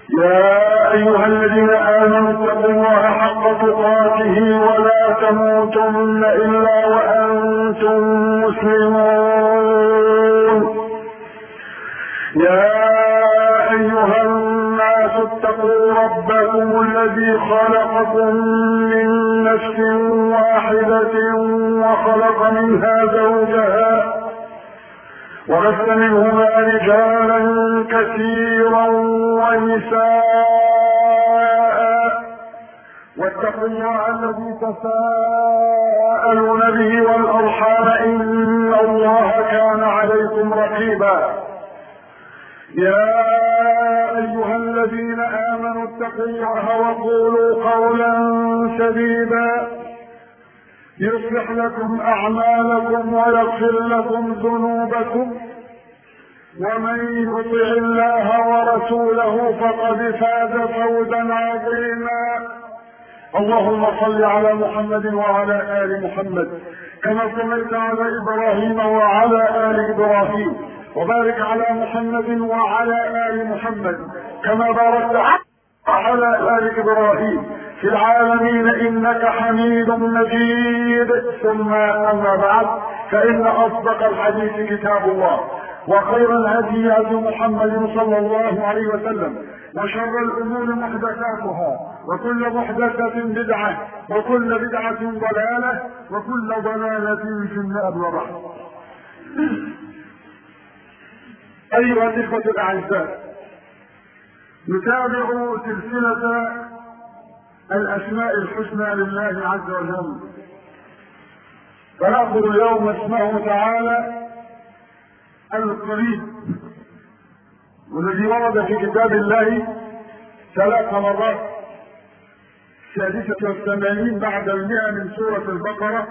يا أيها الذين آمنوا اتقوا الله حق تقاته ولا تموتن إلا وأنتم مسلمون. يا أيها الناس اتقوا ربكم الذي خلقكم من نفس واحدة وخلق منها زوجها وبث منهما رجالا كثيرا ونساء واتقوا الله الذي تساءلون به والأرحام إن الله كان عليكم رقيبا. يا أيها الذين آمنوا اتقوا الله وقولوا قولا سديدا يصلح لكم أعمالكم ويغفر لكم ذنوبكم ومن يطع الله ورسوله فقد فاز فوزا عظيما. اللهم صل على محمد وعلى آل محمد كما صليت على إبراهيم وعلى آل إبراهيم وبارك على محمد وعلى آل محمد كما باركت على آل إبراهيم في العالمين إنك حميد مجيد. ثم أما بعد، فإن أصدق الحديث كتاب الله وخير الهدي هدي محمد صلى الله عليه وسلم وشر الأمور محدثاتها وكل محدثة بدعة وكل بدعة ضلالة وكل ضلالة في النار وبعد. أيها الإخوة الأعزاء، نتابع سلسلة الأسماء الحسنى لله عز وجل، فنأخذ اليوم اسمه تعالى القريب، والذي ورد في كتاب الله 3 مرات: 86 بعد 100 من سورة البقرة،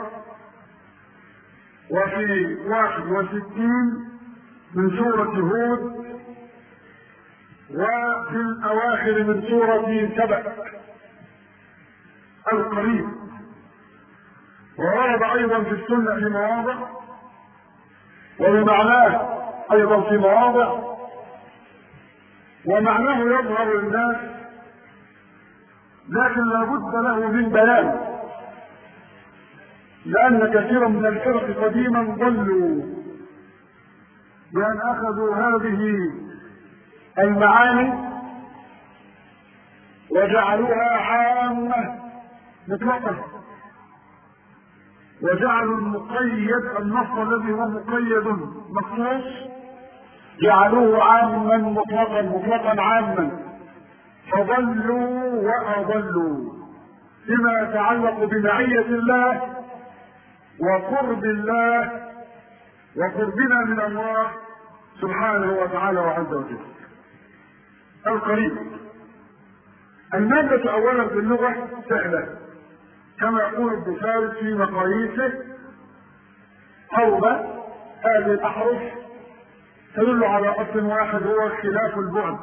وفي 61 من سورة هود، وفي الأواخر من سورة سبأ. القريب ورد أيضا في السنة في مواضع، وبمعناه أيضا في مواضع، ومعناه يظهر للناس، لكن لا بد له من بيان، لأن كثيرا من الفرق قديما ضلوا بأن أخذوا هذه المعاني وجعلوها عامة مطلقة، وجعلوا المقيد النص الذي هو مقيد مخصوص جعلوه عاما مطلقا عاما، فضلوا وأضلوا فيما يتعلق بمعية الله وقرب الله وقربنا من الله سبحانه وتعالى وعز وجل. القريب المادة أولا في اللغة سهلة، كما يقول ابن فارس في مقاييسه: قرب هذه الأحرف تدل على أصل واحد هو خلاف البعد.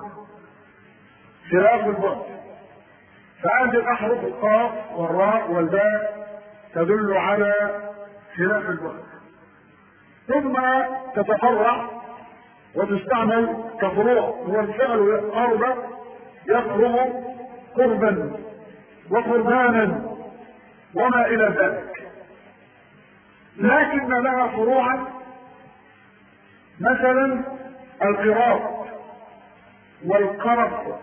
فهذه الأحرف القاف والراء والباء تدل على خلاف البعد، ثم تتفرع وتستعمل كفروع. هو الفعل قرب يقرب قربا وقربانا وما إلى ذلك، لكن لها فروعا، مثلا القراب والقرب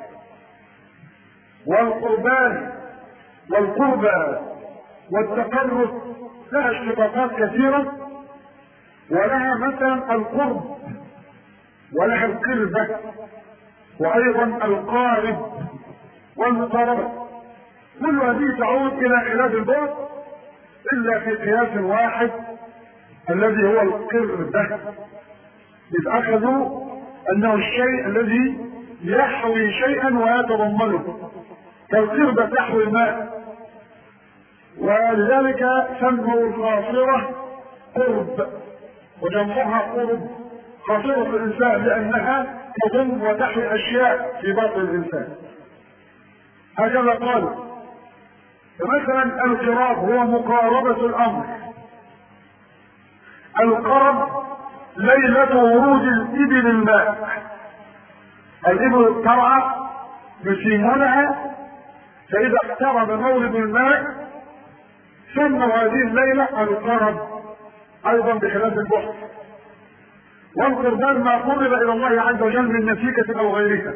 والقربان والقربى والتقرب، لها اشتقاقات كثيرة، ولها مثلا القرب ولها القربة وأيضا القارب والمقاربة. كل هذه تعود إلى خلاف البعد إلا في قياس واحد الذي هو القربة، إذ أخذوا أنه الشيء الذي يحوي شيئا ويتضمنه، كالقربة تحوي الماء، ولذلك سموا القاصرة قرب وجمعها قرب، قاصرة الإنسان لأنها تضم وتحوي أشياء في باطن الإنسان. هكذا قالوا. فمثلا القراب هو مقاربة الأمر. القرب ليلة ورود الإبل الماء. الإبل ترعى يسيمونها، فإذا اقترب مولد الماء سموا هذه الليلة القرب، أيضا بخلاف البحر. والقربان ما قرب إلى الله عز وجل من نسيكة أو غيرها.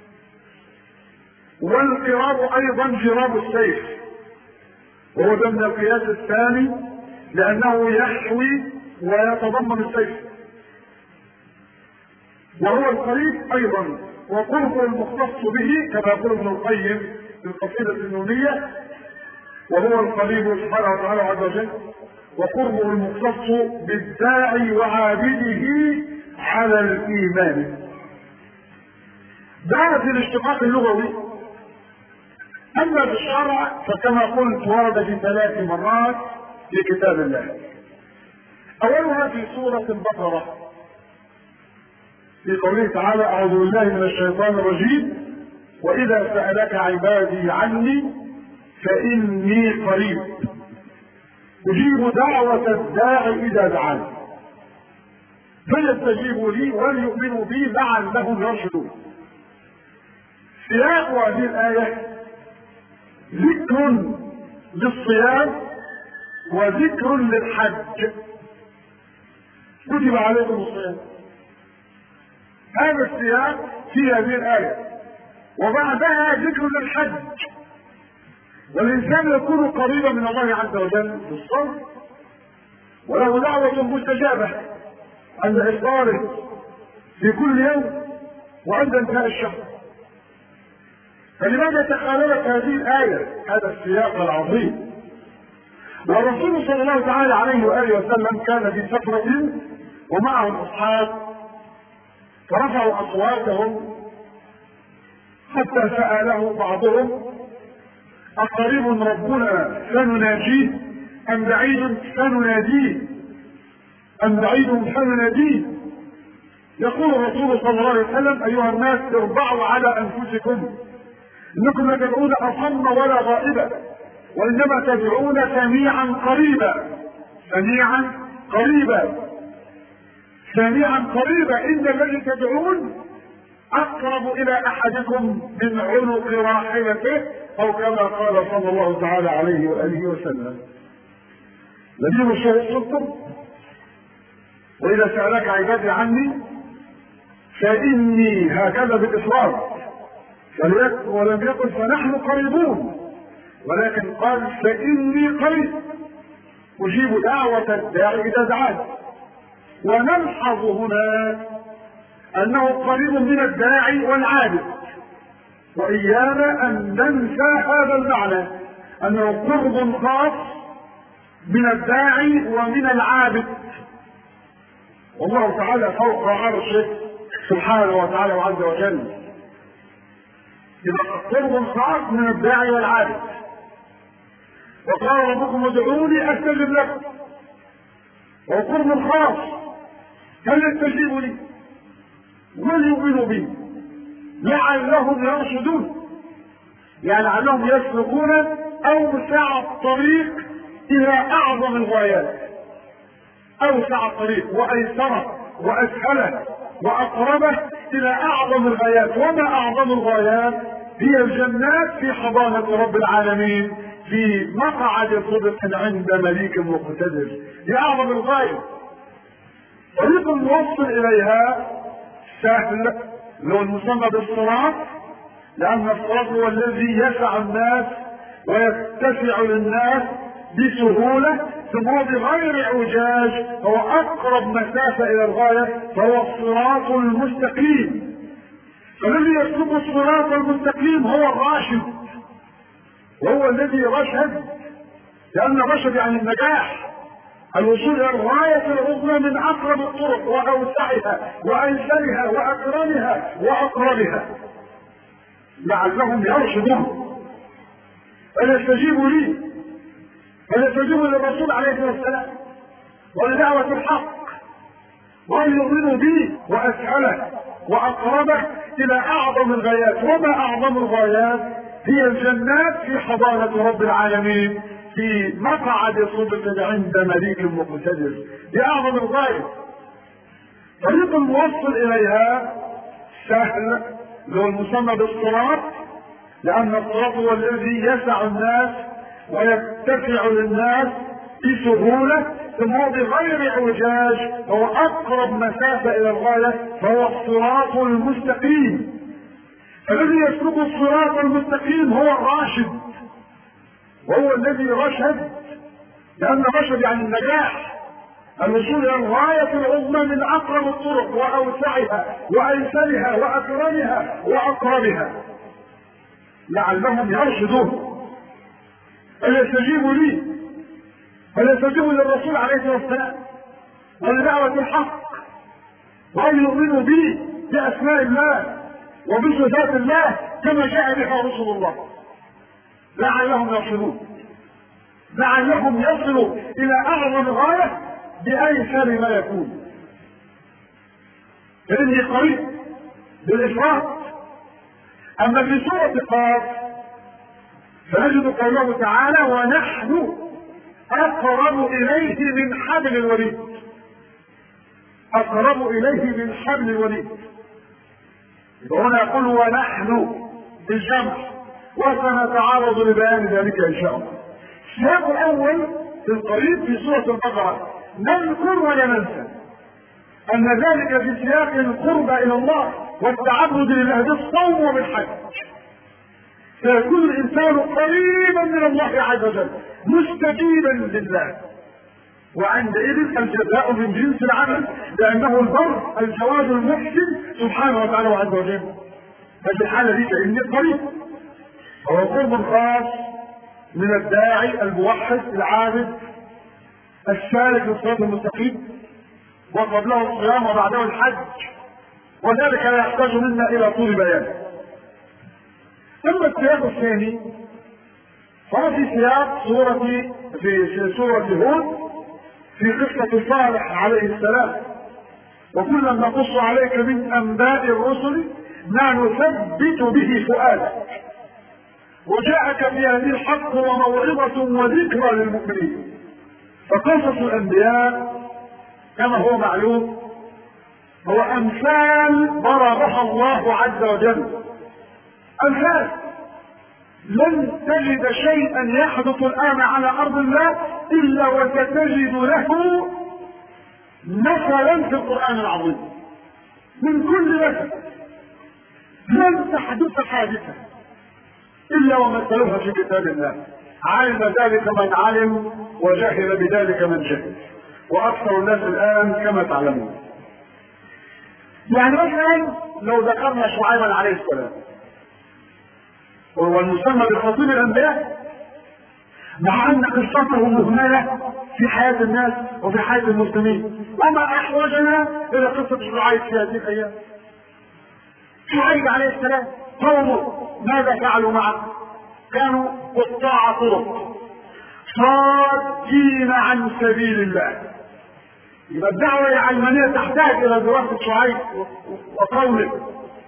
والقراب أيضا جراب السيف، وهو ده من القياس الثاني لأنه يحوي ويتضمن السيف. وهو القريب أيضا، وقربه المختص به كما يقول ابن القيم في القصيدة النونية، وهو القريب سبحانه وتعالى عز وجل، وقربه المختص بالداعي وعابده على الإيمان. ده في الاشتقاق اللغوي. أما في الشرع فكما قلت ورد في 3 مرات في كتاب الله. أولها في سورة البقرة في قوله تعالى: أعوذ بالله من الشيطان الرجيم، وإذا سألك عبادي عني فإني قريب أجيب دعوة الداعي إذا دعاني فليستجيبوا لي وليؤمنوا بي لعلهم يرشدون. سياق هذه الآية ذكر للصيام وذكر للحج. كتب عليكم الصيام، هذا السياق في هذه الآية، وبعدها ذكر للحج. والإنسان يكون قريبا من الله عز وجل بالصوم، وله دعوة مستجابة عند إفطاره في كل يوم وعند انتهاء الشهر. فلماذا تخالفت هذه الآية هذا السياق العظيم؟ والرسول صلى الله تعالى عليه وآله وسلم كان في سفرة ومعه الأصحاب، فرفعوا أصواتهم حتى سأله بعضهم: أقريب ربنا فنناجيه أم بعيد فنناديه أم بعيد فنناديه؟ يقول الرسول صلى الله عليه وسلم: أيها الناس اربعوا على أنفسكم، إنكم لا تدعون أصم ولا غائبا، وإنما تدعون سميعا قريبا. سميعا قريبا، سميعا قريبا. إن الذي تدعون أقرب إلى أحدكم من عنق راحلته، أو كما قال صلى الله تعالى عليه وآله وسلم. نجيب الشيء السلطن: وإذا سألك عبادي عني فإني، هكذا بالإصرار، ولم يقل فنحن قريبون، ولكن قال فإني قريب أجيب دعوة الداعي إذا دعاني. ونلحظ هنا أنه قريب من الداعي والعابد، وإيانا أن ننسى هذا المعنى، أنه قرب خاص من الداعي ومن العابد. والله تعالى فوق عرشه سبحانه وتعالى وعز وجل، إذا قرب خاص من الداعي والعابد. وقال ربكم ادعوني أستجب لكم، وقرب خاص، فليستجيبوا لي وليؤمنوا بي لعلهم يرشدون، يعني لعلهم يسلكون أوسع الطريق إلى أعظم الغايات. أوسع الطريق وأيسره وأسهله وأقربه إلى أعظم الغايات. وما أعظم الغايات؟ هي الجنات في حضانة رب العالمين في مقعد صدق عند مليك مقتدر. دي أعظم الغاية. طريق الموصل إليها سهل، لو المسمى بالصراط، لأن الصراط هو الذي يسع الناس ويتسع للناس بسهولة ثم بغير اعوجاج، هو أقرب مسافة إلى الغاية، فهو الصراط المستقيم. فالذي يسلك الصراط المستقيم هو الراشد، وهو الذي رشد، لأن الرشد يعني النجاح، الوصول إلى الغاية العظمى من أقرب الطرق وأوسعها وأيسرها وأكرمها وأقربها، لعلهم يرشدون. فليستجيبوا لي، فليستجيبوا للرسول عليه الصلاة والسلام ولدعوة الحق، وليؤمنوا به وأسهله وأقربه إلى أعظم الغايات. وما أعظم الغايات؟ هي الجنات في حضانة رب العالمين في مقعد صدق عند مليك مقتدر. دي أعظم الغاية. طريق الموصل إليها سهل، لو المسمى بالصراط، لأن الصراط هو الذي يسع الناس ويتسع للناس بسهولة ثم هو بغير اعوجاج، هو أقرب مسافة إلى الغاية، فهو الصراط المستقيم. الذي يسلك الصراط المستقيم هو الراشد، وهو الذي رشد، لأن رشد يعني النجاح، الوصول إلى الغاية العظمى من أقرب الطرق وأوسعها وأيسرها وأكرمها وأقربها، لعلهم يرشدون فليستجيبوا لي، فليستجيبوا للرسول عليه الصلاة والسلام ولدعوة الحق، وأن يؤمنوا به بأسماء الله وبصفات الله كما جاء بها رسل الله، لعلهم يرشدون، لعلهم يصلوا إلى أعظم غاية بأيسر ما يكون. فإني قريب بالإفراط. أما في سورة قاف فنجد قوله تعالى: ونحن أقرب إليه من حبل الوريد. أقرب إليه من حبل الوريد. هنا يقول ونحن بالجمع، وسنتعرض لبيان ذلك إن شاء الله. السياق الأول في القريب في سورة البقرة نذكر ولا ننسى أن ذلك في سياق القرب إلى الله والتعبد لله بالصوم وبالحج، فيكون الإنسان قريبا من الله عز وجل مستجيبا لله، وعندئذ الجزاء من جنس العمل، لأنه البر الجواد المحسن سبحانه وتعالى عز وجل. ففي الحالة دي فإني قريب، هو قرب خاص من الداعي الموحد العابد السالك للصراط المستقيم، وقبله الصيام وبعده الحج، وذلك لا يحتاج منا إلى طول بيان. ثم السياق الثاني فهو في سياق في سورة هود في قصة صالح عليه السلام: وكلا نقص عليك من أنباء الرسل ما نثبت به فؤادك وجاءك في هذه الحق وموعظة وذكرى للمؤمنين. فقصص الأنبياء كما هو معلوم هو أمثال ضربها الله عز وجل، أمثال لن تجد شيئا يحدث الآن على أرض الله إلا وستجد له مثلا في القرآن العظيم. من كل مثل لن تحدث حادثة إلا ومثلها في كتاب الله، علم ذلك من علم وجهل بذلك من جهل، وأكثر الناس الآن كما تعلمون. يعني مثلا لو ذكرنا شعيبا عليه السلام وهو المسمى بخطيب الأنبياء، مع أن قصته مهملة في حياة الناس وفي حياة المسلمين، وما أحوجنا إلى قصة شعيب في هذه الأيام. شعيب عليه السلام قومه ماذا فعلوا معه؟ كانوا قطاع طرق صادين عن سبيل الله. يبقى الدعوة العلمانية تحتاج إلى دراسة شعيب وقوله،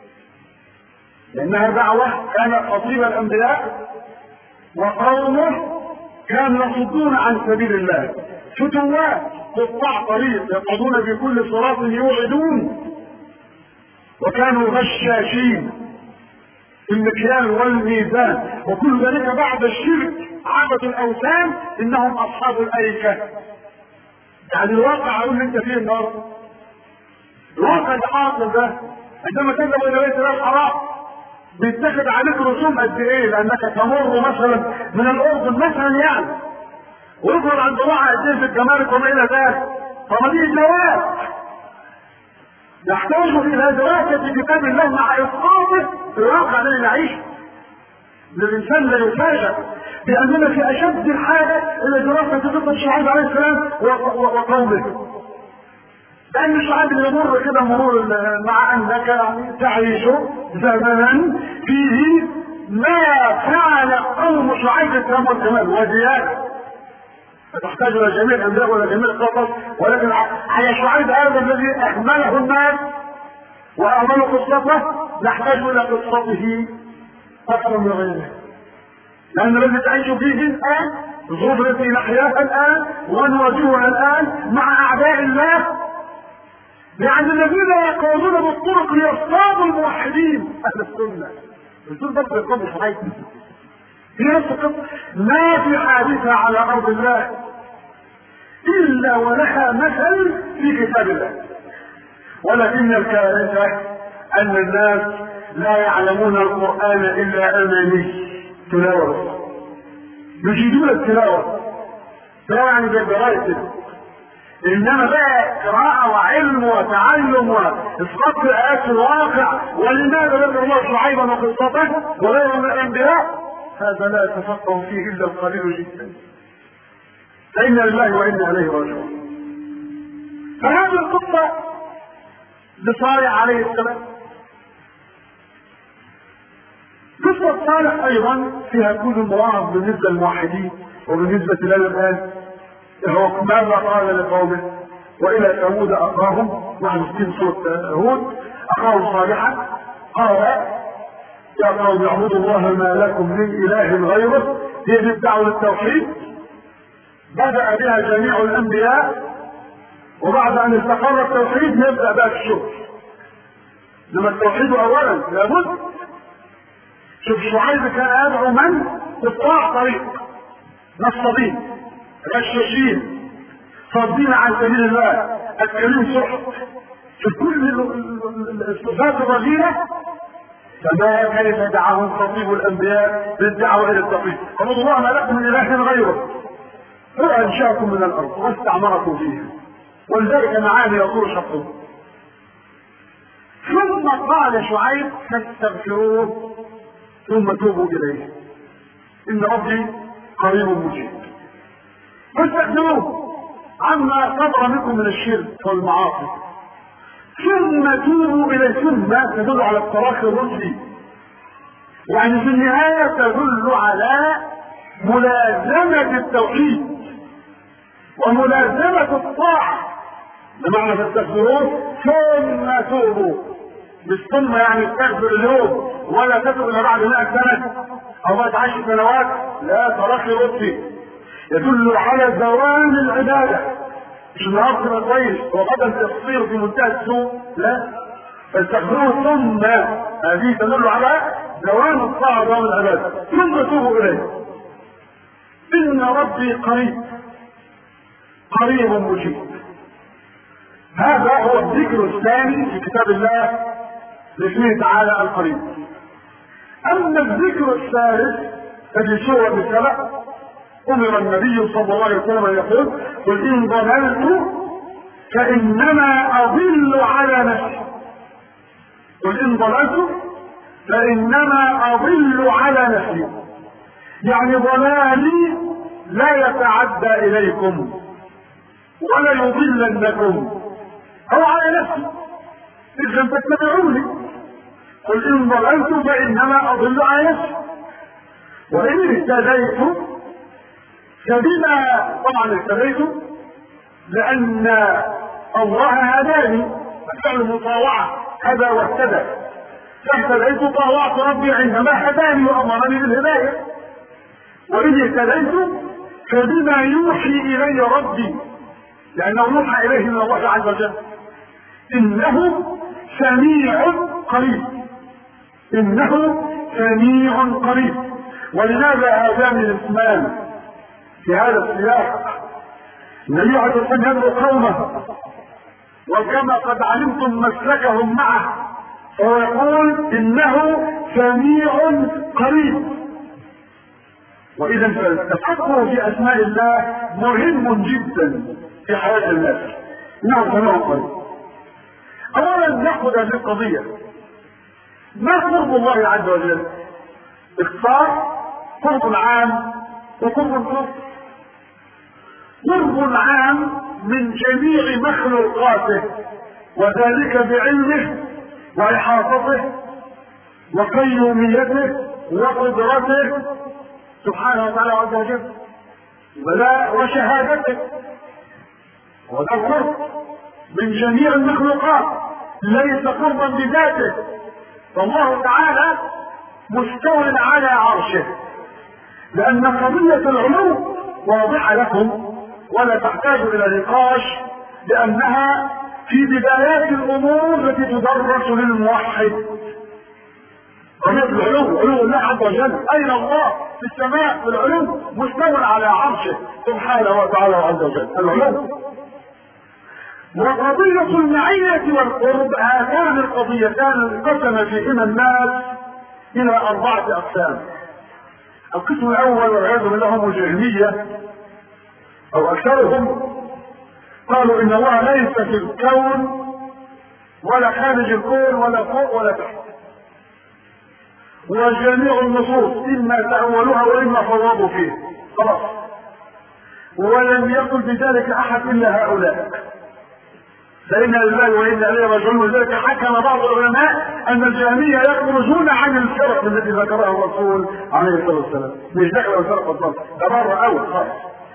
لأنها دعوة كان خطيب الأنبياء وقومه كانوا يصدون عن سبيل الله، فتوات قطاع طريق يقعدون بكل صراط يوعدون، وكانوا غشاشين في المكيال والميزان، وكل ذلك بعد الشرك عبدوا الأوثان إنهم أصحاب الأيكة. يعني الواقع أقول أنت فيه النهارده، الواقع الحاصل ده عندما تذهب إلى بيت الله الحرام بيتخذ عليك رسوم قد ايه؟ لانك تمر مثلا من الاردن مثلا يعني ويظهر عند الله قد ايه في الجمارك وما الى ذلك. طب دي الجواب يحتاج الى دراسه في كتاب الله مع اسقاطه في الواقع الذي نعيشه. الانسان لا يفاجأ باننا في اشد الحاجه الى دراسه قصه شعيب عليه السلام وقومه، لأن شعيب يمر كده مرور مع أنك يعني تعيش زمنا فيه ما فعل قوم شعيب التمام والكمال وزيادة، فتحتاج إلى جميع الأنبياء ولا جميع القصص، ولكن على شعيب هذا الذي أهمله الناس وأهملوا قصته نحتاج إلى قصته أكثر من غيره، لأن الذي تعيش فيه الآن الظروف التي نحياها الآن ونواجهها الآن مع أعداء الله، يعني الذين يقولون بالطرق ليصطادوا الموحدين اهل السنه بتقول بس القوم شعيب هي نفس القصة. ما في حادثة على أرض الله إلا ولها مثل في كتاب الله، ولكن الكارثة أن الناس لا يعلمون القرآن إلا أماني تلاوة، يجيدون التلاوة لا يعني بالدراسة، إنما بقى قراءة وعلم وتعلم وإسقاط الآيات في الواقع. ولماذا ذكر الله شعيبا وقصته وغيره من الأنبياء؟ هذا لا يتفقه فيه إلا القليل جدا. فإنا لله وإنا إليه راجعون. فهذه القصة لصالح عليه السلام. قصة صالح أيضا فيها كل المواقف بالنسبة للموحدين وبالنسبة لنا الآن. هو ماذا قال لقومه؟ وإلى ثمود أخاهم، نحن في سورة هود، أخاهم صالحا قال يا قوم اعبدوا الله ما لكم من إله غيره. هي الدعوة للتوحيد بدأ بها جميع الأنبياء، وبعد أن استقر التوحيد نبدأ بها الشكر. لما التوحيد أولا لابد. شوف شعيب كان يدعو من؟ قطاع طريق، نصابين، غشاشين، صادين عن سبيل الله، الكريم سحت. في كل الصفات الرذيلة. فما كيف دعاهم خطيب الأنبياء بالدعوة إلى التوحيد؟ اعبدوا الله ما لكم من إله غيره هو أنشأكم من الأرض واستعمركم فيها، ولذلك معاني يطول شطه. ثم قال شعيب فاستغفروه ثم توبوا إليه إن ربي قريب مجيب. فاستغفروه عما صدر منكم من الشرك والمعاصي ثم توبوا إليه. ثم تدل على التراخي الرشدي، يعني في النهاية تدل على ملازمة التوحيد وملازمة الطاعة. بمعنى فاستغفروه ثم توبوا، مش ثم يعني استغفر اليوم ولا تتوب إلى بعد 100 سنة أو بعد 10 سنوات. لا، تراخي رشدي يدل على دوام العبادة، مش النهارده تبقى كويس وغدا تصير في منتهى السوء. لا، فاستغفروه ثم هذه تدل على دوام الطاعة ودوام العبادة. ثم توبوا إليه إن ربي قريب مجيب. هذا هو الذكر الثاني في كتاب الله لاسمه تعالى القريب. أما الذكر الثالث ففي سورة السبع أمر النبي صلى الله عليه وسلم يقول قل إن ضللت فإنما أضل على نفسي. قل إن ضللت فإنما أضل على نفسي، يعني ضلالي لا يتعدى إليكم ولا يضلنكم أو على نفسي إذا تتبعوني. قل إن ضللت فإنما أضل على نفسي وإن اهتديت فبما طبعا اهتديت لأن الله هداني، فعل مطاوعة هدى واهتدى، فاهتديت طاوعت ربي عندما هداني وأمرني بالهداية. وإن اهتديت فبما يوحي إلي ربي، لأنه يوحى إليه من الله عز وجل إنه سميع قريب. إنه سميع قريب. ولماذا هذان الاسمان في هذا السياق؟ النبي عليه الصلاة والسلام يدعو قومه وكما قد علمتم مسلكهم معه، فهو يقول إنه سميع قريب. وإذا فالتفكر في أسماء الله مهم جدا في حياة الناس. إنه سميع قريب. أولا نأخذ هذه القضية، ما قرب الله عز وجل؟ اختصار قرب عام وقرب خاص. قرب عام من جميع مخلوقاته، وذلك بعلمه وإحاطته وقيوميته وقدرته سبحانه وتعالى عز وجل وشهادته. وده القرب من جميع المخلوقات، ليس قربا بذاته. فالله تعالى مستوٍ على عرشه، لأن قضية العلو واضحة لكم ولا تحتاج إلى نقاش، لأنها في بدايات الأمور التي تدرس للموحد. قضية العلو، علو الله عز وجل، أين الله؟ في السماء في العلو، مستوى على عرشه سبحانه وتعالى عز وجل، العلو. وقضية المعية والقرب، هاتان القضيتان انقسم فيهما الناس إلى 4 أقسام. القسم الأول والعياذ بالله هم الجهمية أو أكثرهم، قالوا إن الله ليس في الكون ولا خارج الكون ولا فوق ولا تحت، وجميع النصوص إما تأولوها وإما فوضوا فيه، خلاص. ولم يقل بذلك أحد إلا هؤلاء، فإنا لله وإنا إليه راجعون. ولذلك حكم بعض العلماء أن الجهمية يخرجون عن الفرق التي ذكرها الرسول عليه الصلاة والسلام، مش دخلوا الفرق الضبط، ده بره أول خالص.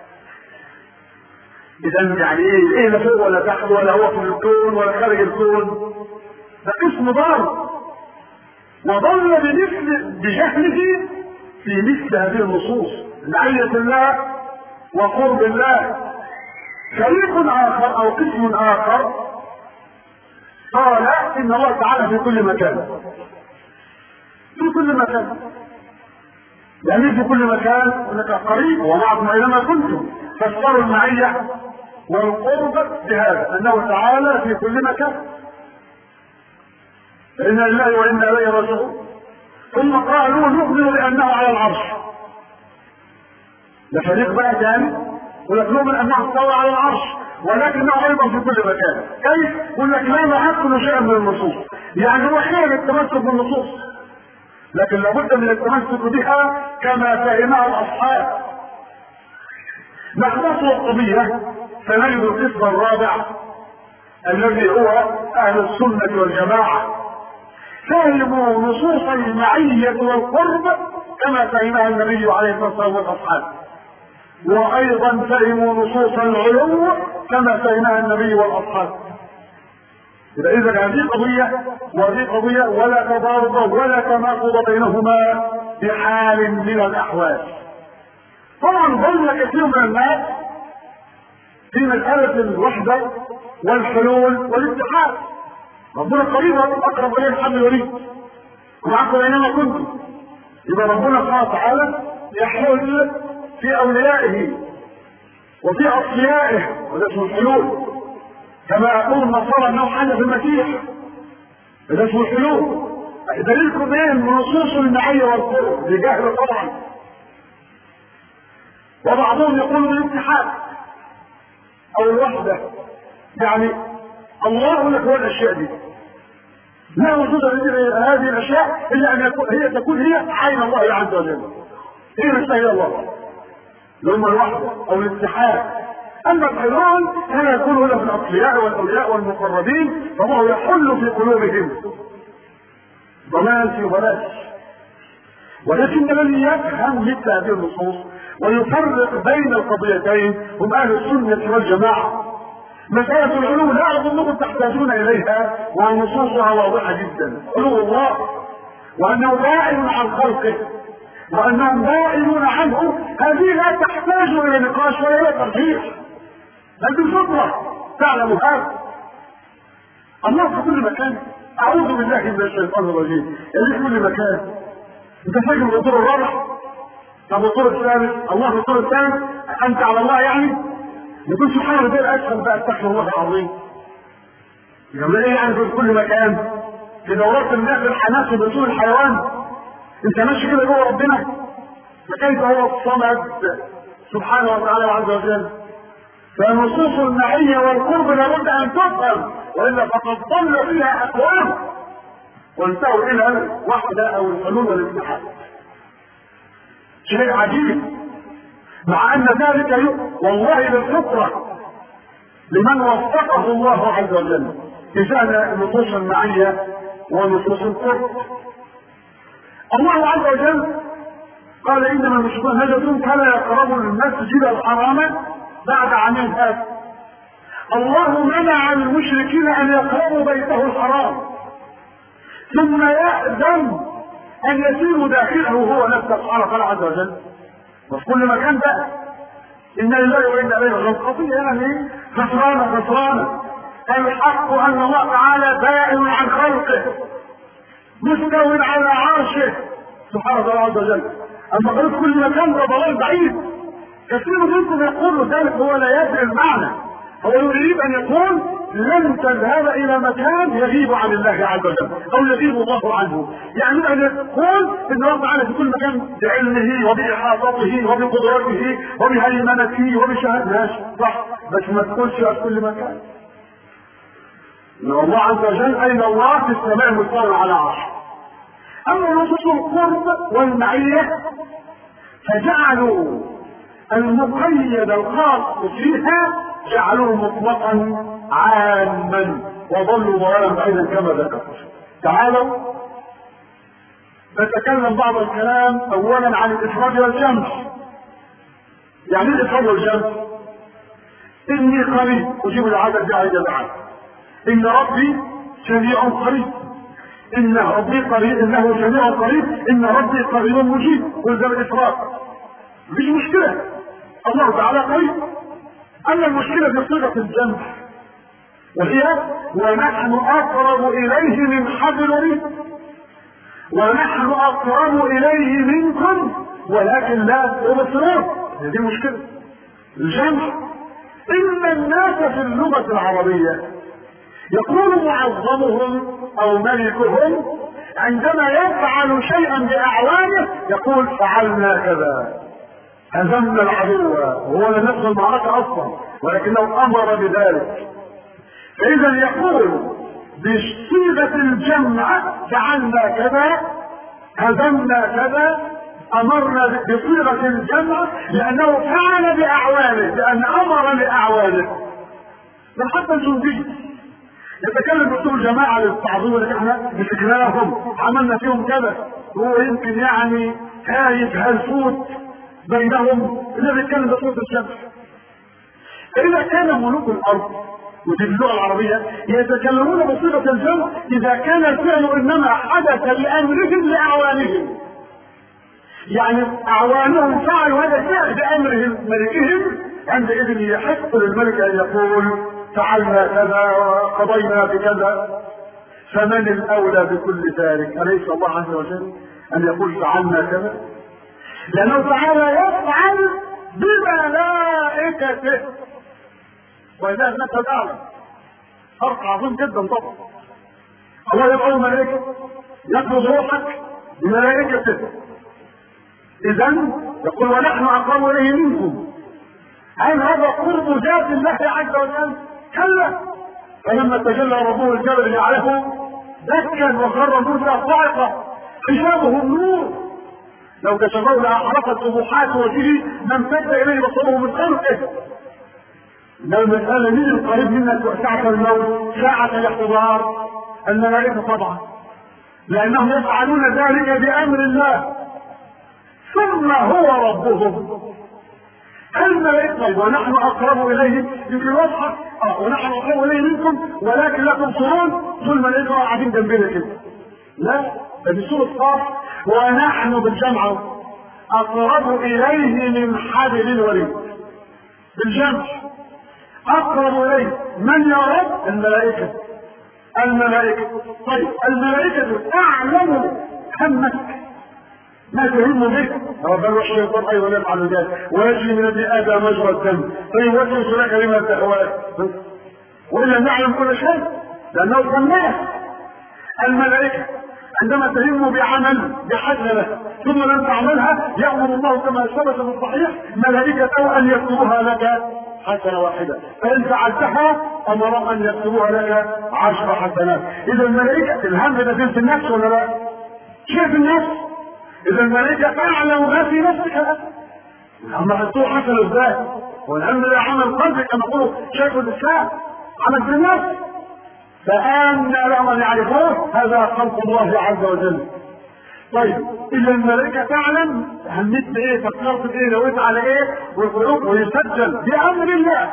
إذا يعني إيه لا فوق ولا تحت ولا هو في الكون ولا خارج الكون؟ ده قسم ضار، وضل بجهله في مثل هذه النصوص، معية الله وقرب الله. فريق آخر أو قسم آخر قال إن الله تعالى في كل مكان، في كل مكان، يعني في كل مكان انك قريب ومعكم اينما كنتم. فسروا المعية والقرب بهذا انه تعالى في كل مكان، إنا لله وإنا إليه راجعون. ثم قالوا نؤمن بأنه على العرش. ده فريق بقى ثاني ونؤمن أنه استوى على العرش ولكنه أيضا في كل مكان. كيف؟ يقول لك لا نعقل شيئا من النصوص، يعني هو خير التمسك بالنصوص، لكن لابد من التمسك بها كما فهمها الأصحاب. نخلص القضية فنجد القسم الرابع الذي هو أهل السنة والجماعة، فهموا نصوص المعية والقرب كما فهمها النبي عليه الصلاة والسلام والأصحاب، وأيضا فهموا نصوص العلو كما فهمها النبي والأصحاب. إذا هذه قضية وهذه قضية ولا تضارب ولا تناقض بينهما بحال من الأحوال. طبعا ظل كثير من الناس في مسألة الوحدة والحلول والاتحاد، ربنا قريبا أقرب إليه الحبل الوريد ومعكم أينما كنتم. إذا ربنا سبحانه وتعالى يحل في أوليائه وفي أصفيائه، وده اسمه الحلول، كما يقول النصارى أنه حل في المسيح، وده اسمه الحلول. دليلكم ايه؟ من نصوص المعية والقرب بجهل طبعا. وبعضهم يقول بالاتحاد أو الوحدة، يعني الله لك هو الأشياء دي، لا وجود هذه الأشياء إلا أن تكون هي عين الله عز وجل، هي مستهي الله، لهم الوحدة أو الاتحاد. أما الحلول كان يكون له في الأصفياء والأولياء والمقربين، فهو يحل في قلوبهم ضمان في بلاش. ولكن الذي يفهم مثل هذه النصوص ويفرق بين القضيتين هم أهل السنة والجماعة. مسألة العلو لا أظنكم تحتاجون إليها، ونصوصها واضحة جدا. علو الله وأنه بائن عن خلقه وأنهم بائنون عنه، هذه لا تحتاج إلى نقاش ولا إلى ترجيح، هذه الفطرة تعلم هذا. الله في كل مكان، أعوذ بالله من الشيطان الرجيم، اللي في كل مكان. أنت فاكر الدور الرابع؟ طب الدور الثالث؟ الله في الدور الثالث؟ أنت على الله يعني؟ يقول سبحانه وتعالى أسهل بقى استغفر الله العظيم. يقول إيه يعني في كل مكان؟ في دورات الناس الحناس وبطول الحيوان أنت ماشي كده جوه ربنا؟ فكيف هو الصمد سبحانه وتعالى عز وجل؟ فنصوص المعية والقرب لابد أن تفهم، وإلا فقد ضل فيها أقوام وانتهوا إلى الوحدة أو الحلول والاتحاد. شيء عجيب، مع أن ذلك والله بالفطرة لمن وفقه الله عز وجل تجاه نصوص المعية ونصوص القرب. الله عز وجل قال إنما المشركون نجس فلا يقربوا المسجد الحرام بعد عامين هذا. الله منع المشركين أن يقربوا بيته الحرام، ثم يأذن أن يسيروا داخله هو نفسه سبحانه وتعالى عز وجل. وفي كل مكان بقى إنا لله وإنا إليه راجعون. قضية يعني خسرانة. الحق أن الله تعالى بائن عن خلقه، مستو على عرشه سبحانه وتعالى عز وجل. اما قلت كل مكان ده ضلال بعيد. كثير منكم يقول ذلك هو لا يدري المعنى، هو يريد ان يقول لن تذهب الى مكان يغيب عن الله عز وجل او يغيب الله عنه، يعني ان يقول ان الله تعالى في كل مكان بعلمه وباحاطته وبقدرته وبهيمنته وبشهادته، صح، بس ما تقولش في كل مكان. ان الله عز وجل اين الله في السماء مستوى على عرشه. اما نصوص القرب والمعيه فجعلوا المقيد الخاص فيها جعلوه مطلقا عاما وظلوا ضلالا بعيدا كما ذكرت. تعالوا نتكلم بعض الكلام اولا عن الافراد والجمع. يعني ايه الافراد والجمع؟ اني قريب اجيب العدد بعيد عنه، ان ربي سميع قريب، ان ربي قريب، انه سميع قريب، ان ربي قريب مجيب، وده الافراد مش مشكله، الله تعالى قريب. اما المشكله في صيغه الجمع وهي ونحن اقرب اليه من حبل الوريد، ونحن اقرب اليه منكم ولكن لا تبصرون. دي المشكله. الجمع ان الناس في اللغه العربيه يقول معظمهم او ملكهم عندما يفعل شيئا باعوانه يقول فعلنا كذا، هزمنا العدو، وهو لم يدخل المعركه اصلا ولكنه امر بذلك. فاذا يقول بصيغه الجمع فعلنا كذا، هزمنا كذا، امرنا بصيغه الجمع لانه فعل باعوانه، لان امر باعوانه. بل حتى الجندي يتكلم باسلوب الجماعه للتعظيم اللي احنا مسكناهم عملنا فيهم كذا، هو يمكن يعني خايف هلفوت بينهم اللي بيتكلم بصوت الشمس. فاذا كان ملوك الارض ودي اللغه العربيه يتكلمون بصيغه الجمع اذا كان الفعل انما حدث لامرهم لاعوانهم، يعني اعوانهم فعلوا هذا الفعل بامرهم ملكهم، عندئذ يحق للملك ان يقول فعلنا كذا وقضينا بكذا. فمن الاولى بكل ذلك؟ اليس الله عز وجل ان يقول فعلنا كذا؟ لانه تعالى يفعل بملائكته، واذا انك تعلم فرق عظيم جدا طبعا. الله يدعو الملائكه يقبض روحك بملائكته، اذا يقول ونحن اقرب اليه منكم. هل هذا قرب ذات الله عز وجل؟ كلا. فلما تجلى ربه الجبل جعله دكا وخر موسى صاعقا حجابه النور، لو كشفه لاحرقت طموحات وجهه ما امتد اليه بصره من خلقه. لو المسألة مين القريب منك ساعة الموت؟ ساعة الاحتضار؟ الملائكة طبعا، لأنهم يفعلون ذلك بأمر الله. ثم هو ربهم. الملائكة ونحن أقرب إليه، يمكن واضحة ونحن أقرب إليه منكم ولكن لا تبصرون. دول الملائكة قاعدين جنبنا كده. لا، ده بسورة قاف ونحن بالجمع أقرب إليه من حبل الوريد. بالجمع أقرب إليه. من يا رب؟ الملائكة. الملائكة. طيب الملائكة أعلم همك ما تهم به. ربنا الشيطان أيضا يفعل ذلك ويجري من ابن آدم مجرى الدم فيوسوس لك لما تهواه، وإلا نعلم كل شيء لأنه سماه. الملائكة عندما تهم بعمل بحسنة ثم لم تعملها يأمر الله كما ثبت في الصحيح ملائكته أن يكتبوها لك حسنة واحدة، فإن فعلتها أمر أن يكتبوها لك 10 حسنات. إذا الملائكة الهم ده في النفس ولا لا؟ شيء في النفس. إذا الملائكة تعلم ما في نفسك. أما حطوه حسنة ازاي؟ والهم ده عمل قلبك كما يقولوا شيخ الإسلام، عمل في النفس. فآمنا لهم أن يعرفوه، هذا خلق الله عز وجل. طيب إذا الملائكة تعلم همت بإيه، فكرت بإيه، نويت على إيه، ويسجل بأمر الله.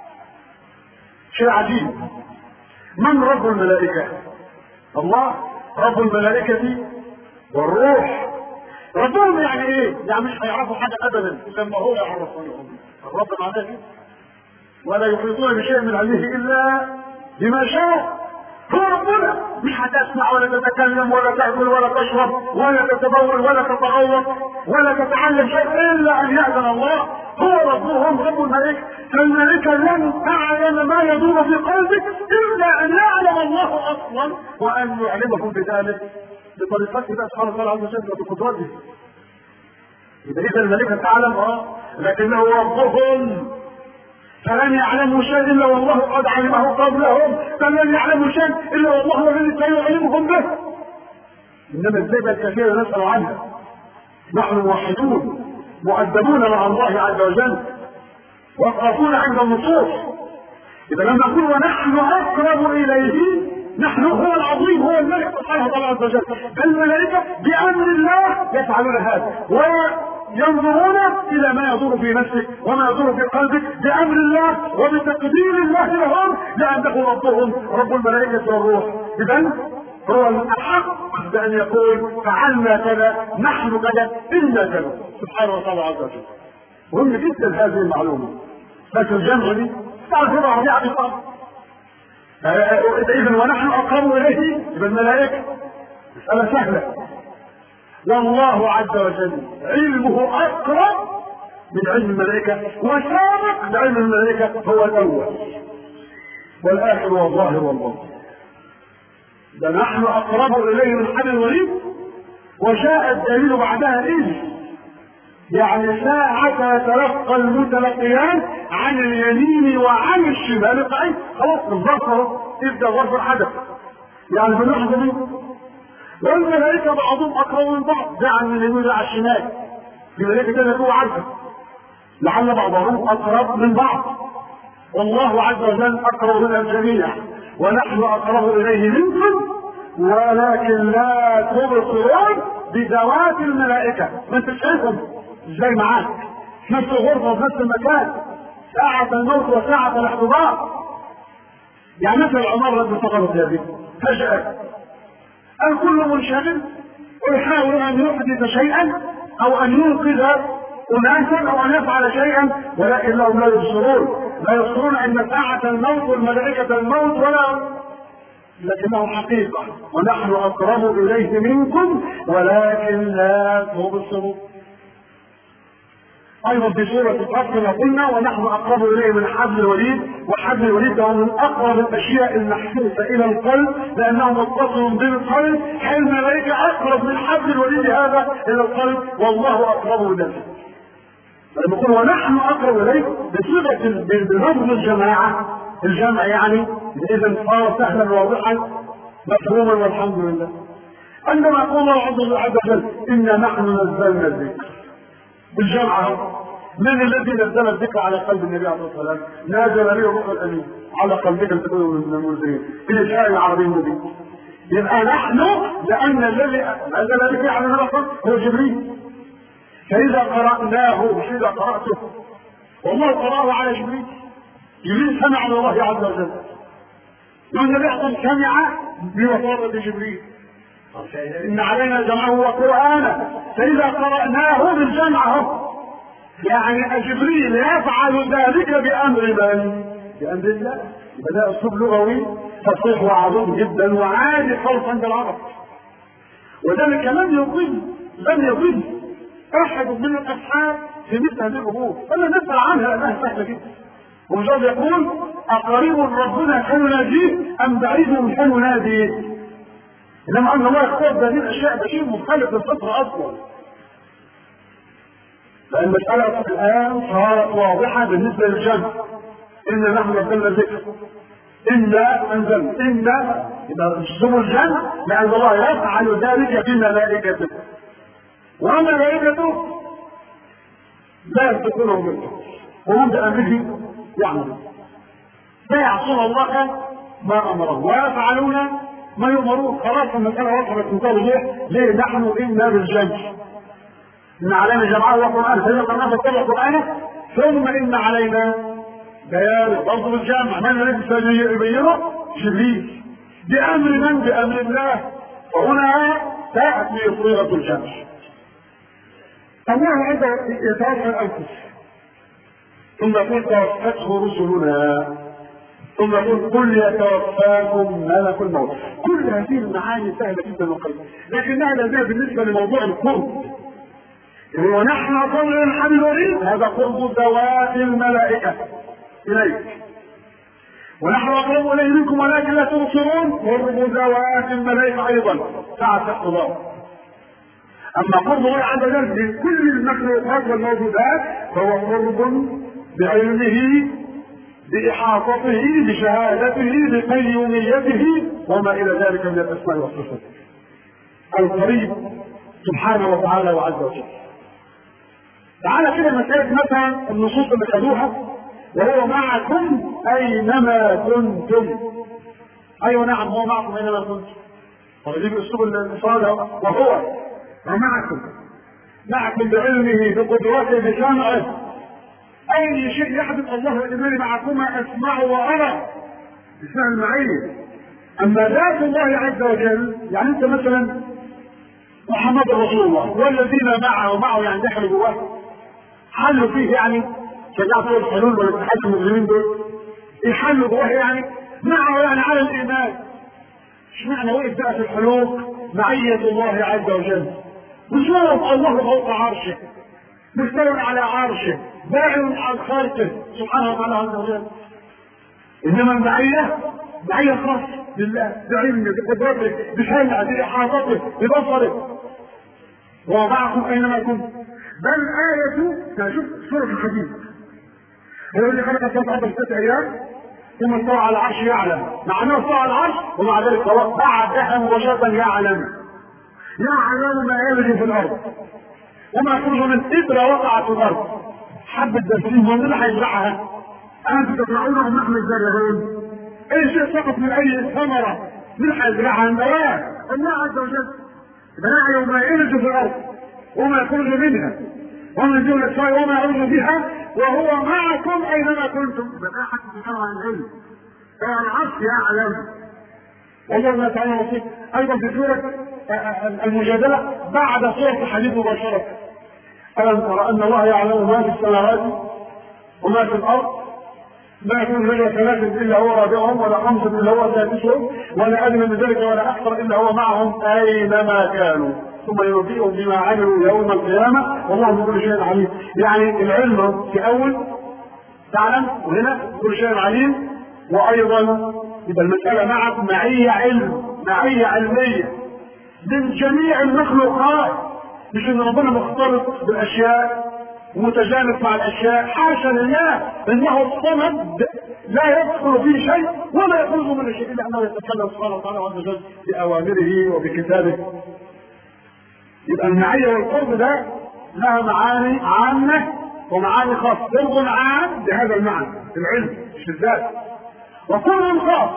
شيء عجيب. من رب الملائكة؟ الله. رب الملائكة والروح. ربهم يعني إيه؟ يعني مش هيعرفوا حاجة أبدا لما هو يعرفهم. الرب معناه ولا يحيطون بشيء من علمه إلا بما شاء. هو ربنا. مش هتسمع ولا تتكلم ولا تاكل ولا تشرب ولا تتبول ولا تتغوط ولا تتعلم شيء الا ان يأذن الله. هو ربهم رب الملائكه. فالملائكه لن تعلم ما يدور في قلبك الا ان يعلم الله اصلا وان يعلمهم بذلك بطريقته بقى سبحانه وتعالى عز وجل وبقدرته. اذا الملائكه تعلم لكنه ربهم. فلن يعلموا شيء الا والله قد علمه قبلهم. فلن يعلموا شيء الا والله الذي سيعلمهم به. انما الزيادة الكثيرة نسأل عنها. نحن موحدون مؤدبون مع الله عز وجل وخافون عند النصوص. اذا لما نقول ونحن اقرب اليه، نحن هو العظيم هو الملك سبحانه وتعالى عز وجل. الملائكة بامر الله يفعلون هذا وينظرون الى ما يدور في نفسك وما يدور في قلبك بامر الله وبتقدير الله لهم لانه ربهم رب الملائكة والروح. اذا هو الحق بان يقول فعلنا كذا نحن كذا الا كذا سبحانه وتعالى عز وجل. مهم جدا هذه المعلومه. لكن الجمع دي تعرفوا ربيعه بطاقه. اذا ونحن اقرب اليه بالملائكه مساله سهله. والله عز وجل علمه اقرب من علم الملائكه وسابق لعلم الملائكه. هو الاول والاخر والظاهر والباطن. ده نحن اقرب اليه من حبل الوريد. وجاء الدليل بعدها اذ يعني ساعة يتلقى المتلقيان عن اليمين وعن الشمال قعيد. خلاص الظرف اهو يبدا ظرف الحدث يعني باللحظه دي. والملائكه بعضهم اقرب من بعض ده عن اليمين وده على الشمال. الملائكه كده هو عارفه لعل بعضهم اقرب من بعض. والله عز وجل اقرب من الجميع ونحن اقرب اليه منكم ولكن لا تبصرون بذوات الملائكه. ما انت شايفهم ازاي معاك في نفس الغرفه وفي نفس المكان ساعه الموت وساعه الاحتضار. يعني مثل عمر بن الخطاب هذه فجاه الكل منشغل ويحاول ان يحدث شيئا او ان ينقذ اناسا او ان يفعل شيئا ولكن لهم لا يبصرون ان ساعه الموت والملائكه الموت لكنه حقيقه. ونحن اقرب اليه منكم ولكن لا تبصرون. ايضا في سوره القصر كما قلنا ونحن اقرب اليه من حبل الوريد. وحبل الوريد هو من اقرب الاشياء المحسوسه الى القلب لانه متصل بالقلب. الملائكه اقرب من حبل الوريد هذا الى القلب والله اقرب اليه. لما نقول ونحن اقرب اليه بصيغه بلفظ الجمع يعني اذا صار سهلا واضحا مفهوما والحمد لله. عندما يقول الله عز وجل انا نحن نزلنا الذكر بالجمع من الذي نزل الذكر على قلب النبي عليه الصلاه والسلام؟ نازل به الروح الامين على قلبك لتكون من المنذرين بلسان العربي المبين. يبقى نحن لان الذي نزل الذكر على النبي هو جبريل. فاذا قراناه مش اذا قراته والله قراه على جبريل. جبريل سمع من الله عز وجل والنبي سمع بواسطه جبريل. إن علينا جمعه وقرآنه فإذا قرأناه بالجمع يعني جبريل يفعل ذلك بأمر من؟ بأمر الله. بدأ أسلوب لغوي فصيح وعظيم جدا وعادي خالص عند العرب. وذلك لم يضل أحد من الأصحاب في مثل هذه الأمور. أنا نسأل عنها لأنها سهلة جدا. ومجرد يقول أقريب ربنا كنناديه أم بعيد كنناديه. انما ان الله يختار هذه الاشياء شيء مختلف للفطره اصلا. لان المساله الان صارت واضحه بالنسبه للجمع. انا نحن نزلنا الذكر انا انزلنا اذا اسلوب الجمع لان الله يفعل ذلك بملائكته وملائكته لا يستكونهم منه وهم بامره يعملون لا يعصون الله ما امرهم ويفعلون ما يؤمرون. خلاص المسألة وصلت من توضيح ليه نحن إنا بالجمع. إن علينا جمعه وقرآن فإذا قرأنا فاتبع قرآنه ثم إن علينا بيان لفظ الجمع. من الذي سيبينه؟ جبريل. بأمر من؟ بأمر الله. وهنا تأتي صيغة الجمع. الله عنده يتوفى الأنفس ثم يقول توفته رسلنا ثم يقول قل يتوفاكم ملك الموت. كل هذه المعاني سهله جدا وقليله، لكنها لا بالنسبه لموضوع القرب. ونحن اقل الحبل الوريد، هذا قرب ذوات الملائكه اليك. ونحن اقرب اليه منكم ولكن لا تبصرون، قرب ذوات الملائكه ايضا ساعه اقتضاء. اما قرب الله عز وجل من كل المخلوقات والموجودات فهو قرب بعلمه بإحاطته بشهادته بقيوميته وما إلى ذلك من الأسماء والصفات. القريب سبحانه وتعالى وعز وجل. تعالى كده مسألة مثلا النصوص اللي خدوها وهو معكم أينما كنتم. أيوة نعم هو معكم أينما كنتم. ودي بأسلوب الإفراد وهو معكم بعلمه بقدرته بسمعه. أي شيء يحدث الله إنني معكما أسمع وأرى اسمها المعية. أما ذات الله عز وجل يعني أنت مثلا محمد رسول الله والذين معه يعني دخلوا جواه حلوا فيه يعني شجاعة الحلول والاتحاد المسلمين دول يحلوا جواه يعني معه يعني على الإيمان. مش معنى وقف بقى في الحلول معية الله عز وجل وشوف الله فوق عرشه مستوى على عرشه باعٍ عن خلقه سبحانه وتعالى عز وجل. انما المعية معية خاصة لله بعلمه بقدرته بسمعه بإحاطته ببصره. ومعكم اينما كنتم. بل آية تشوف سورة الحديد هو اللي خلق السماوات في 6 أيام ثم استوى على العرش يعلم. مع انه استوى على العرش ومع ذلك بعدها مباشرة يعلم ما يلج في الارض وما يخرج من إبرة وقعت في الارض. حبة دفين ومن اللي هيزرعها؟ انتم تزرعونها ونحن الزارعون. اي شيء سقط من اي ثمرة من هيزرعها؟ النواه الله عز وجل. يعلم ما يلج في الارض وما يخرج منها ومن دون السماء وما يعرج بها وهو معكم اينما كنتم. بقى تتكلم عن العلم العرش يعلم. والله تعالى وصف ايضا في سورة المجادلة بعد سورة الحديد مباشرة. ألم ترى أن الله يعلم ما في السماوات وما في الأرض ما يكون من 3 إلا هو رابعهم ولا 5 إلا هو سادسهم ولا أدنى من ذلك ولا أكثر إلا هو معهم أينما كانوا ثم ينبئهم بما عملوا يوم القيامة والله بكل شيء عليم. يعني العلم في أول تعلم وهنا كل شيء عليم. وأيضا يبقى المسألة معك معية معية علمية من جميع المخلوقات. مش ان ربنا مختلط بالاشياء ومتجانس مع الاشياء، حاشا لله انه الصمد لا يدخل فيه شيء ولا يخرج من الشيء الا انه يتكلم سبحانه وتعالى عز وجل باوامره وبكتابه. يبقى المعيه والقرب ده لها معاني عامه ومعاني خاصه. قرب عام بهذا المعنى العلم مش الذات، وقرب خاص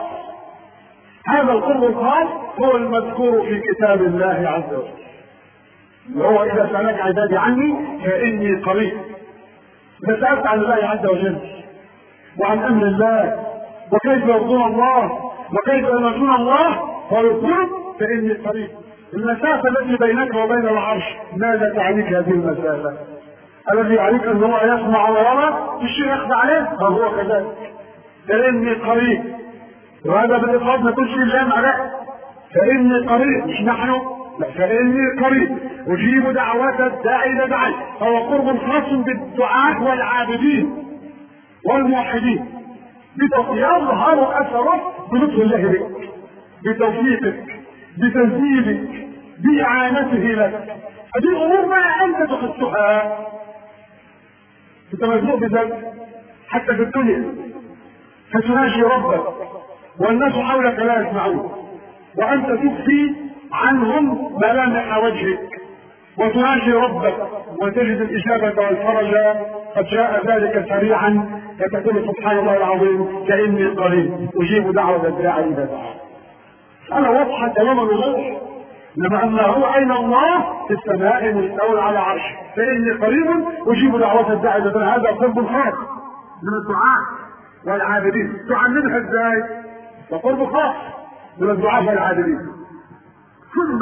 هذا القرب الخاص هو المذكور في كتاب الله عز وجل وهو إذا سألك عبادي عني فإني قريب. إذا سألت عن الله عز وجل وعن أمر الله وكيف يرضون الله وكيف يرضون الله ويقول فإني قريب. المسافة التي بينك وبين العرش ماذا تعنيك هذه المسافة؟ الذي يعنيك أن هو يسمع ويرى الشيء يخفى عليه فهو كذلك. فإني قريب وهذا بالإفراد ما تقولش الله معناه فإني قريب مش نحن لا فإني قريب أجيب دعوات الداعي إذا دعاني. هو قرب خاص بالدعاة والعابدين والموحدين يظهر أثره بلطف الله بك بتوفيقك بتنزيلك بإعانته لك. هذه الأمور ما أنت تخصها أنت مزنوق بذلك حتى في الدنيا فتناجي ربك والناس حولك لا يسمعون وأنت تخفي عنهم ملامح وجهك وتناجي ربك وتجد الإجابة والفرج قد جاء ذلك سريعا فتقول سبحان الله العظيم كأني قريب أجيب دعوة الداعي إذا دعا. أنا واضحة تماما الوضوح. لما أنه أين الله في السماء مستوى على عرشه فإني قريب أجيب دعوة الداعي إذا دعا. هذا قرب خاص من الدعاء والعابدين. تعلمها ازاي؟ وقرب خاص من الدعاء والعابدين. ثم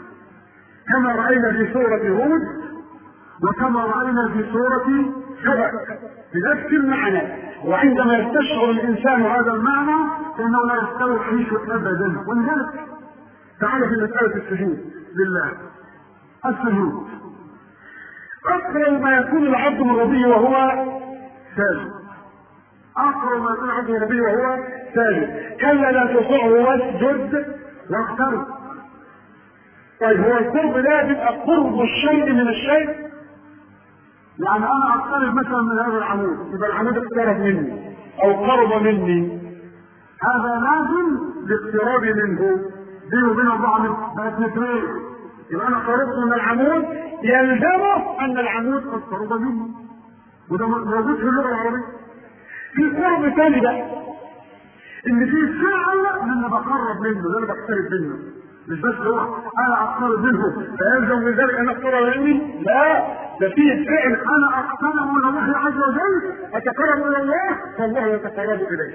كما رأينا في سورة هود وكما رأينا في سورة شبك بنفس المعنى وعندما يستشعر الانسان هذا المعنى فانه لا يستوحش ابدا. ولذلك تعالى في مساله السجود لله. السجود اقرب ما يكون العبد من ربه وهو ساجد. اقرب ما يكون العبد من ربه وهو ساجد. كلا لا تطعه واسجد واقترب. طيب هو القرب ده بيبقى قرب الشيء من الشيء؟ يعني انا اقترب مثلا من هذا العمود، يبقى العمود اقترب مني او قرب مني، هذا لازم باقترابي منه. بينه وبين الله بقت مترين، يبقى انا قربت من العمود يلزمه ان العمود قد قرب مني، وده موجود في اللغه العربيه. في قرب ثاني بقى ان في فعل من اللي بقرب منه، ده اللي بقترب منه، مش بس هو انا اقترب منه فيلزم من ذلك ان اقترب مني، لا، ده في فعل انا اقترب من الله عز وجل، اتقرب الى الله فالله يتقرب اليه،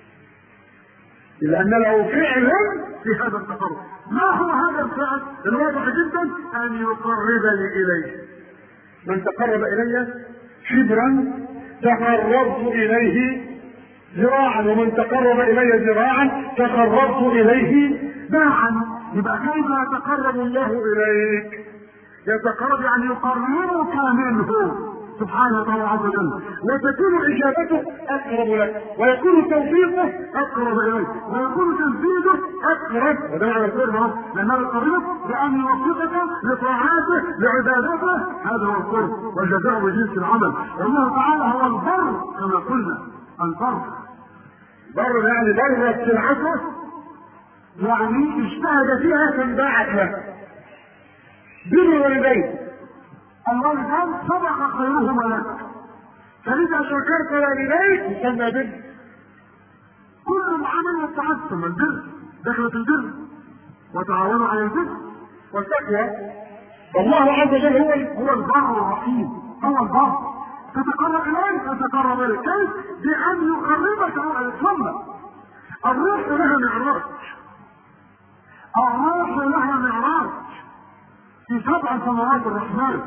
لان له فعل في هذا التقرب. ما هو هذا الفعل؟ الواضح جدا ان يقربني اليه. من تقرب الي شبرا تقربت اليه ذراعا، ومن تقرب الي ذراعا تقربت اليه باعا. يبقى كيف يتقرب الله اليك؟ يتقرب يعني يقربك منه سبحانه وتعالى عز وجل، وتكون اجابته اقرب لك، ويكون توفيقه اقرب اليك، ويكون تنفيذه اقرب. وده معنى القرب، لانه يقربك بان يوفقك لطاعاته لعبادته، هذا هو القرب، والجزاء بجنس العمل. والله تعالى هو البر كما قلنا. البر بر يعني برت سلعته، يعني اجتهد فيها فانباعت له. بر الوالدين، الوالدان سبق خيرهما لك، فاذا شكرت والديك يسمى بر. كل العمل يتعدم البر، دخلت البر وتعاونوا على البر والتقوى. والله عز وجل هو البر الرحيم، هو البر. تتقرب اليه تتقرب اليه، كيف؟ بان يقربك الى الجنه. الروح لها معراج، الروح لها معراج في 7 سماوات الرحمن،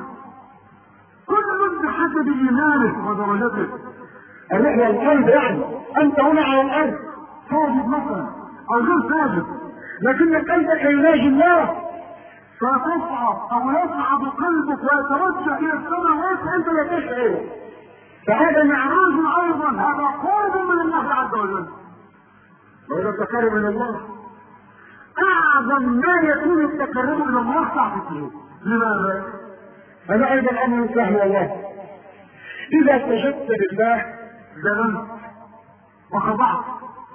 كل بحسب ايمانه ودرجته. الروح والقلب، يعني انت هنا على الارض ساجد مثلا او غير ساجد، لكن قلبك يناجي الله، فتصعد او يصعد قلبك ويتوجه الى السماوات وانت لا تشعر. فهذا معراج ايضا، هذا قرب من الله عز وجل، وهذا التقرب الى الله. اعظم ما يكون التقرب الى الله ساعة السجود. لماذا؟ هذا ايضا امر سهل والله. اذا سجدت لله ذللت وخضعت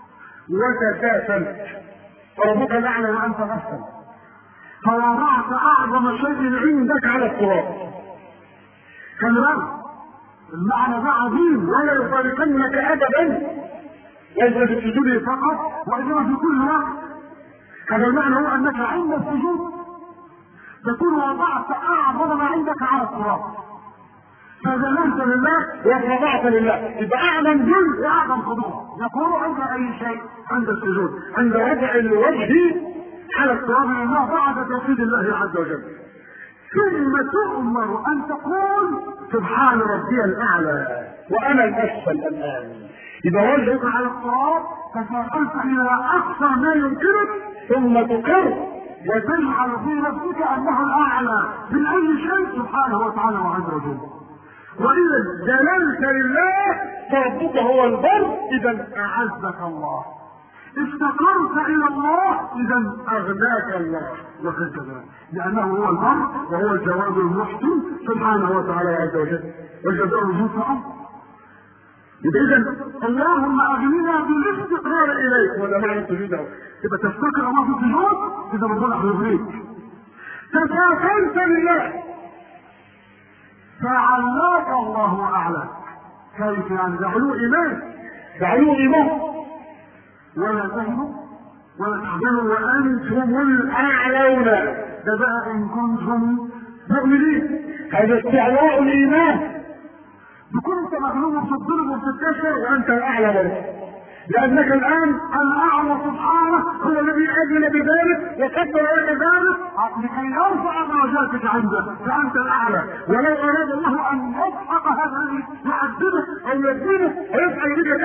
وتكاسلت، ربك الاعلى وانت نفسك، فوضعت اعظم شيء عندك على التراب. خلي بالك المعنى ده عظيم ولا يفارقنك ابدا، ليس في السجود فقط وانما في كل وقت. هذا المعنى هو انك عند السجود تكون وضعت اعظم ما عندك على التراب، فذللت لله وخضعت لله. يبقى اعظم جزء واعظم خضوع يكون عند اي شيء عند السجود، عند وضع الوجه على التراب لله بعد توحيد الله عز وجل. ثم تؤمر ان تقول سبحان ربي الاعلى وانا الاسفل الان. اذا وجهك على التراب تساءلت الى اقصى ما يمكنك، ثم تقر وتجعل في نفسك انه الاعلى من اي شيء سبحانه وتعالى وعز وجل. واذا جللت لله فربك هو البر، اذا اعزك الله. استقرت الى الله اذا اغناك الله، وهكذا، لانه هو البر وهو الجواب المحسن سبحانه وتعالى عز وجل، والجزاء من فعل. اذا اللهم اغننا بالاستقرار اليك، ولا معنى السجود اهو. يبقى تفتكر الله في السجود اذا ربنا هيغنيك. تكافلت لله فعلاك الله اعلى. كيف يعني؟ جعلوه ايمان، جعلوه ايمان. ولا تهنوا ولا تحزنوا وانتم الاعلون. ده بقى ان كنتم مؤمنين، هذا استعلاء الايمان. بكون انت مغلوب وبتضرب وبتتكسر وانت الاعلى برضه، لانك الان الاعلى سبحانه هو الذي اذن بذلك وقدر لك ذلك لكي يرفع درجاتك عنده، فانت الاعلى. ولو اراد الله ان يسحق هذا الذي يعذبه او يذنبه ويفعل بك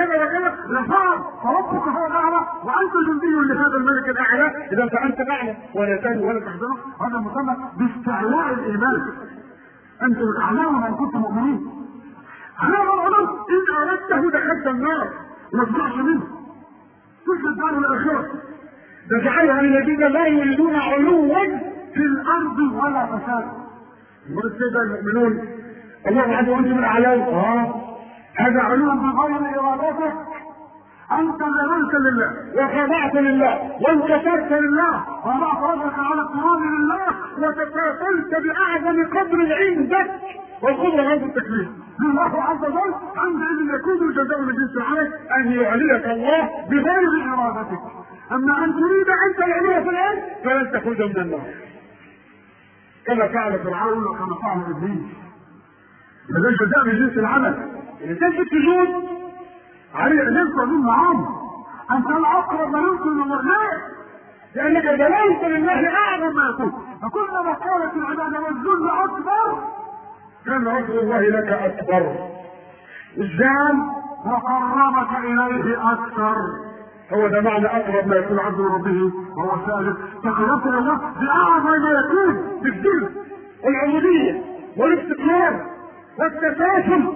فربك هو الاعلى وانت جندي لهذا الملك الاعلى، اذا فانت الاعلى ولا تهنوا ولا تحزنوا. هذا مسمى باستعلاء الايمان. انتم الاعلام ان كنتم مؤمنين. هذا العلم ان اردته دخلت النار ما تطلعش منه. تلك الدار الاخره تجعلها للذين لا يريدون علوا في الارض ولا فساد. والساده المؤمنون الله عز وجل من الاعلام هذا علو بغير ارادتك. انت ذللت لله وخضعت لله وانكسرت لله وضعت رجلك على التراب لله وتكافلت باعظم قدر عندك والقدره هذا التكليف لله عز وجل. عندئذ يكون الجزاء من جنس العمل ان يعليك الله بغير ارادتك. اما ان تريد انت العلو في الارض فلن تخرج من النار كما فعل فرعون وكما فعل ابليس. هذا الجزاء من جنس العمل. الانسان في السجود عليه ان يذكر من معاني. انت الاقرب ما يمكن من الله لانك دللت لله اعظم ما يكون. فكلما كانت العباده والذل اكبر كان رجل الله لك اكبر. الزام وقربك اليه اكثر. هو ده معنى اقرب ما يكون عبد ربه وهو ساجد. تقربت الى الله باعظم ما يكون بالذل والعبوديه والاستقرار والتكافل.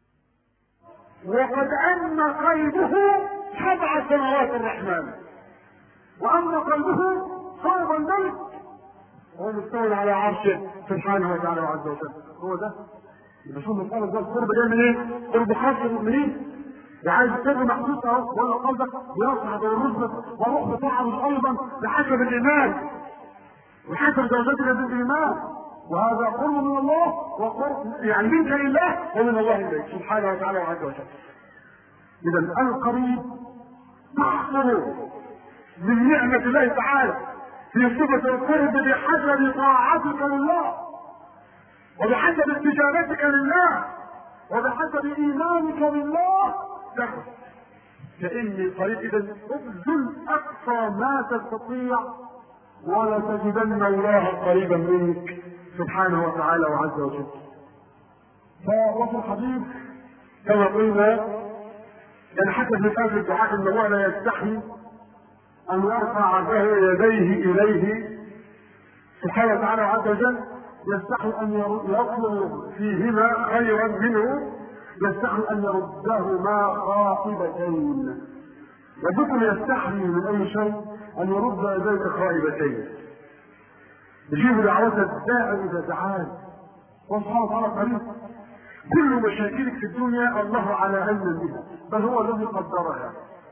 وقد أن قلبه 7 سماوات الرحمن وأن قلبه صوب الملك هو مستوى على عرشه سبحانه وتعالى وعز وجل. هو ده يبقى شوف القلب ده القرب جاي من ايه؟ قرب خاص المؤمنين. عايز السر محسوس اهو ولا قلبك بيصعد ويرزق وروح بتعرض ايضا بحسب الايمان وحسب درجتك بالايمان. وهذا قرب من الله وقرب يعني منك لله ومن الله اليك سبحانه وتعالى وعز وجل. اذا القريب تحصل من نعمه الله تعالى في صفه القرب بحسب طاعتك لله وبحسب استجابتك لله وبحسب ايمانك بالله تحصل. فاني قريب اذا ابذل اقصى ما تستطيع ولا تجدن الله قريبا منك سبحانه وتعالى وعز وجل. فوصل الحديث كما قلنا كان حسب مثال الدعاء ان الله لا يستحي ان يرفع يديه اليه سبحانه وتعالى وعز وجل. يستحي ان يطلب فيهما خيرا منه. يستحي ان يردهما خائبتين. وذكر يستحي من اي شيء ان يرد يديه خائبتين. يجيب دعوة الداعي اذا دعاه وسبحانه وتعالى قريب. كل مشاكلك في الدنيا الله على علم بها بل هو الذي قدرها.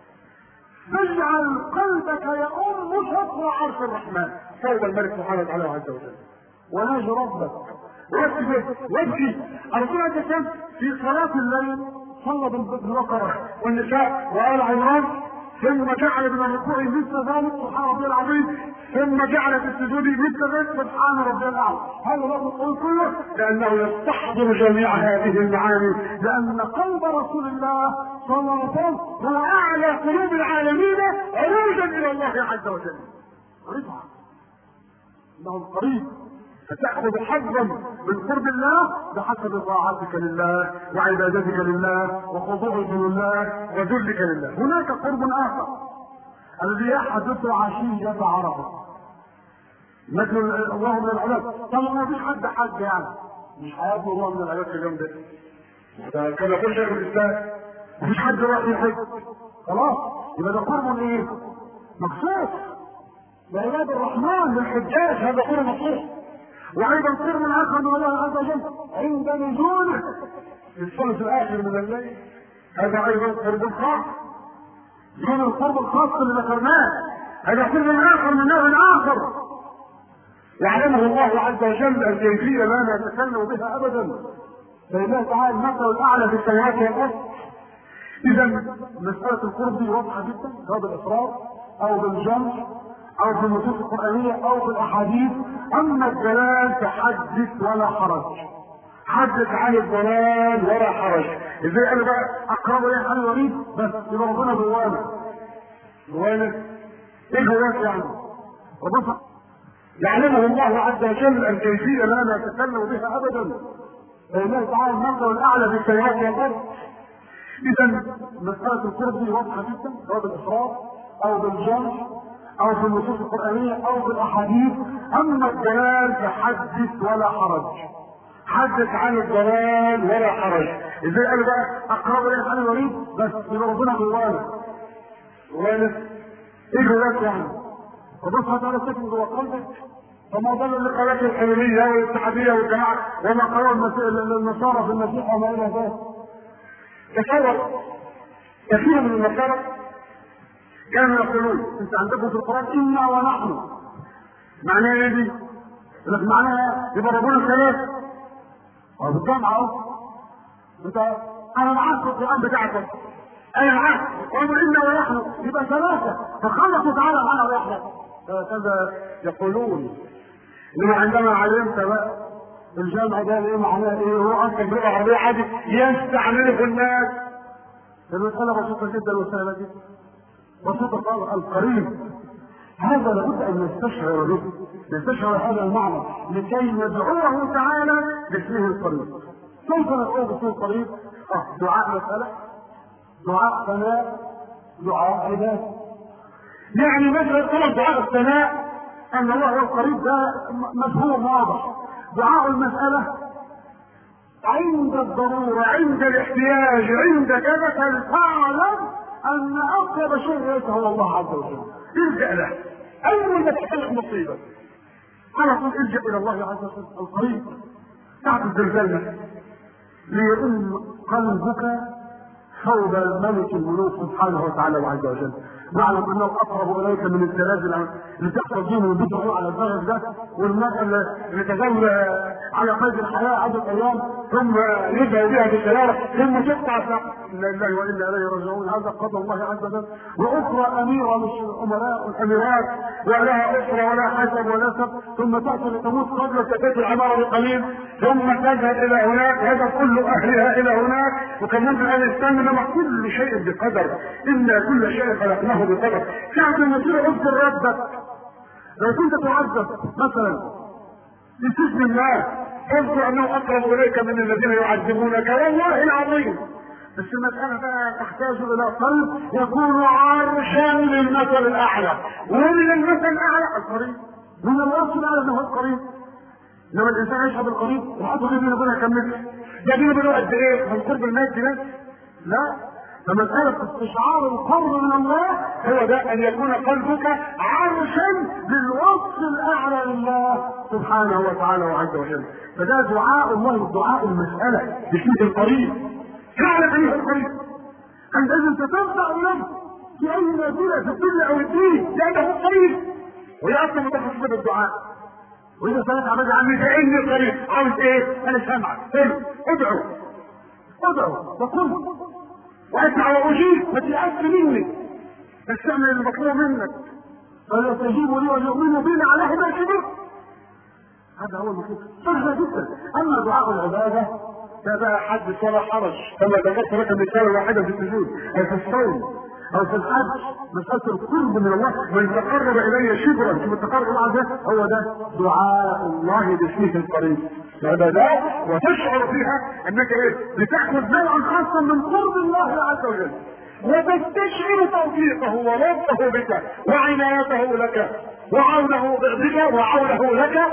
فاجعل قلبك يؤم شطر عرش الرحمن فوق الملك سبحانه وتعالى عز وجل وناجي ربك وابكي. الرسول عليه الصلاه والسلام في صلاه الليل صلى بالبقره والنساء وآل عمران ثم جعل من الركوع مثل ذلك سبحان ربي العظيم ثم جعل في السجود مثل ذلك سبحان ربي الاعلى. هذا له القول كله لانه يستحضر جميع هذه المعاني لان قلب رسول الله صلى الله عليه وسلم هو اعلى قلوب العالمين عروجا الى الله عز وجل. رفعه انه قريب فتأخذ حظا من قرب الله بحسب طاعتك لله وعبادتك لله وخضوعك لله وذلك لله. هناك قرب آخر الذي يحدث عشية عرفة مثل الله من العباد. طبعا ما فيش حد حج يعني مش هياخد الله من العباد في اليوم ده كما يقول شيخ الإسلام مفيش حد راح يحج خلاص يبقى ده قرب ايه؟ مخصوص لعباد الرحمن للحجاج. هذا قرب مخصوص. وايضا قرب اخر من الله عز وجل عند نزوله في الثلث الاخر من الليل. هذا ايضا قرب خاص دون القرب الخاص اللي ذكرناه. هذا قرب اخر من نوع اخر يعلمه الله عز وجل الكيفيه لا نتكلم بها ابدا. فلله تعالى المثل الاعلى في السماوات والارض. اذا مساله القرب دي واضحه جدا سواء بالافراد او بالجمع او في النصوص القرآنية او في الاحاديث. اما الضلال فحدث ولا حرج. حدث عن الضلال ولا حرج. ازاي انا بقى اقرب اليه حال وريد بس يبقى ربنا جوانا ايه جواك يعني ربنا يعلمه الله عز وجل الكيفية لا نتكلم بها ابدا. فالله تعالى المثل الاعلى في السماوات والارض. اذا مساله القرب دي واضحه جدا، سواء بالافراد او بالجمع او في النصوص القرانيه او في الاحاديث. اما الدلال فحدث ولا حرج، حدث عن الضلال ولا حرج. ازاي قالوا بقى اقرب الى الحال الوليد؟ بس يبقى ربنا جوانا ايه جواك يعني؟ ربنا سبحانه وتعالى ساكن جوا قلبك. فما ضل اللي قالته الحلوليه والاتحاديه والجماعه وما قالوا النصارى في المسيح وما الى ذلك. تصور كثير من النصارى كانوا يقولون انت عندكم في القران انا ونحن، معناها ايه دي؟ يقول لك معناها يبقى ربنا ثلاثه. بالجمع اهو، انت انا معاك في القران بتاعكم، انا معاك وامر انا ونحن يبقى ثلاثه، فخلقوا تعالى معنا واحده. هكذا يقولون. انما عندما علمت بقى الجمع ده ايه معناه ايه، هو اصلا لغه عربيه عادي يستعمله في الناس. المساله بسيطه جدا وسهله جدا، بسيطه خالص. القريب هذا لابد ان نستشعر به، نستشعر هذا المعنى لكي ندعوه تعالى باسمه القريب. كيف ندعوه باسمه القريب؟ دعاء مساله، دعاء ثناء، دعاء عباده. يعني مثلا طلب دعاء الثناء ان الله هو القريب، ده مفهوم واضح. دعاء المساله عند الضروره، عند الاحتياج، عند كذا فلتعلم ان اقرب شيء ليس هو الله عز وجل. الجا له اول ما تحصل مصيبه على طول الجا الى الله عز وجل القريب. ساعه الزلزال ليؤم قلبك ثوب ملك الملوك سبحانه وتعالى وعز وجل. نعلم انه اقرب اليك من الزلازل اللي تحصل فيه من بيته على الزلزال ده، والمرأة اللي تزول على قيد الحياه عدة ايام ثم يذهب بها بالسياره ثم تقطع. انا لله وانا اليه راجعون. هذا قضاء الله عز وجل. واخرى اميره مش الامراء والاميرات ولها اسره ولا حسب ولا نسب، ثم تاتي لتموت قبل تكاد العماره بقليل ثم تذهب الى هناك. هذا كل اهلها الى هناك. وكمان الان الاسلام انما كل شيء بقدر، انا كل شيء خلقناه بقدر. ساعة ما تصير اذكر ربك. لو كنت تعذب مثلا في سجن الله اذكر انه اقرب اليك من الذين يعذبونك والله العظيم. بس المسألة بقى تحتاج الى قلب يكون عرشا للمثل الاعلى. ومن المثل الاعلى القريب، من الوصف الاعلى انه القريب. لما الانسان يشهد القريب وحطه في بينه وبينه كملش ده بينه وبينه قد ايه؟ من قرب المادي بس؟ لا، فمسألة استشعار القرب من الله هو ده ان يكون قلبك عرشا للوصف الاعلى لله سبحانه وتعالى وعز وجل. فده دعاء الله، دعاء المسألة باسم القريب. فعلا ايها القريب عندئذ ستنفع له في اي نازلة في الدنيا او الدين لانه قريب، وهي اصلا متخصصة بالدعاء. واذا سالت عبادي عني فاني قريب، عاوز ايه؟ انا سامعك. ادعو ادعو وقل واسمع واجيب، ما تيأس مني، بس اعمل اللي مطلوب منك. فليستجيبوا لي وليؤمنوا بي على هدى الكبير. هذا هو المطلوب، سهل جدا. اما دعاء العباده فبقى حدث ولا حرج، كما ذكرت لك مثال واحدا في السجود او في الصوم او في الحج. مساله القرب من الله، من تقرب الي شبرا ثم تقرب الله ده هو ده دعاء الله باسمه القريب. العبادات وتشعر فيها انك ايه؟ بتاخذ نوعا خاصا من قرب الله عز وجل، وتستشعر توفيقه ولطفه بك وعنايته لك وعونه بك وعونه لك،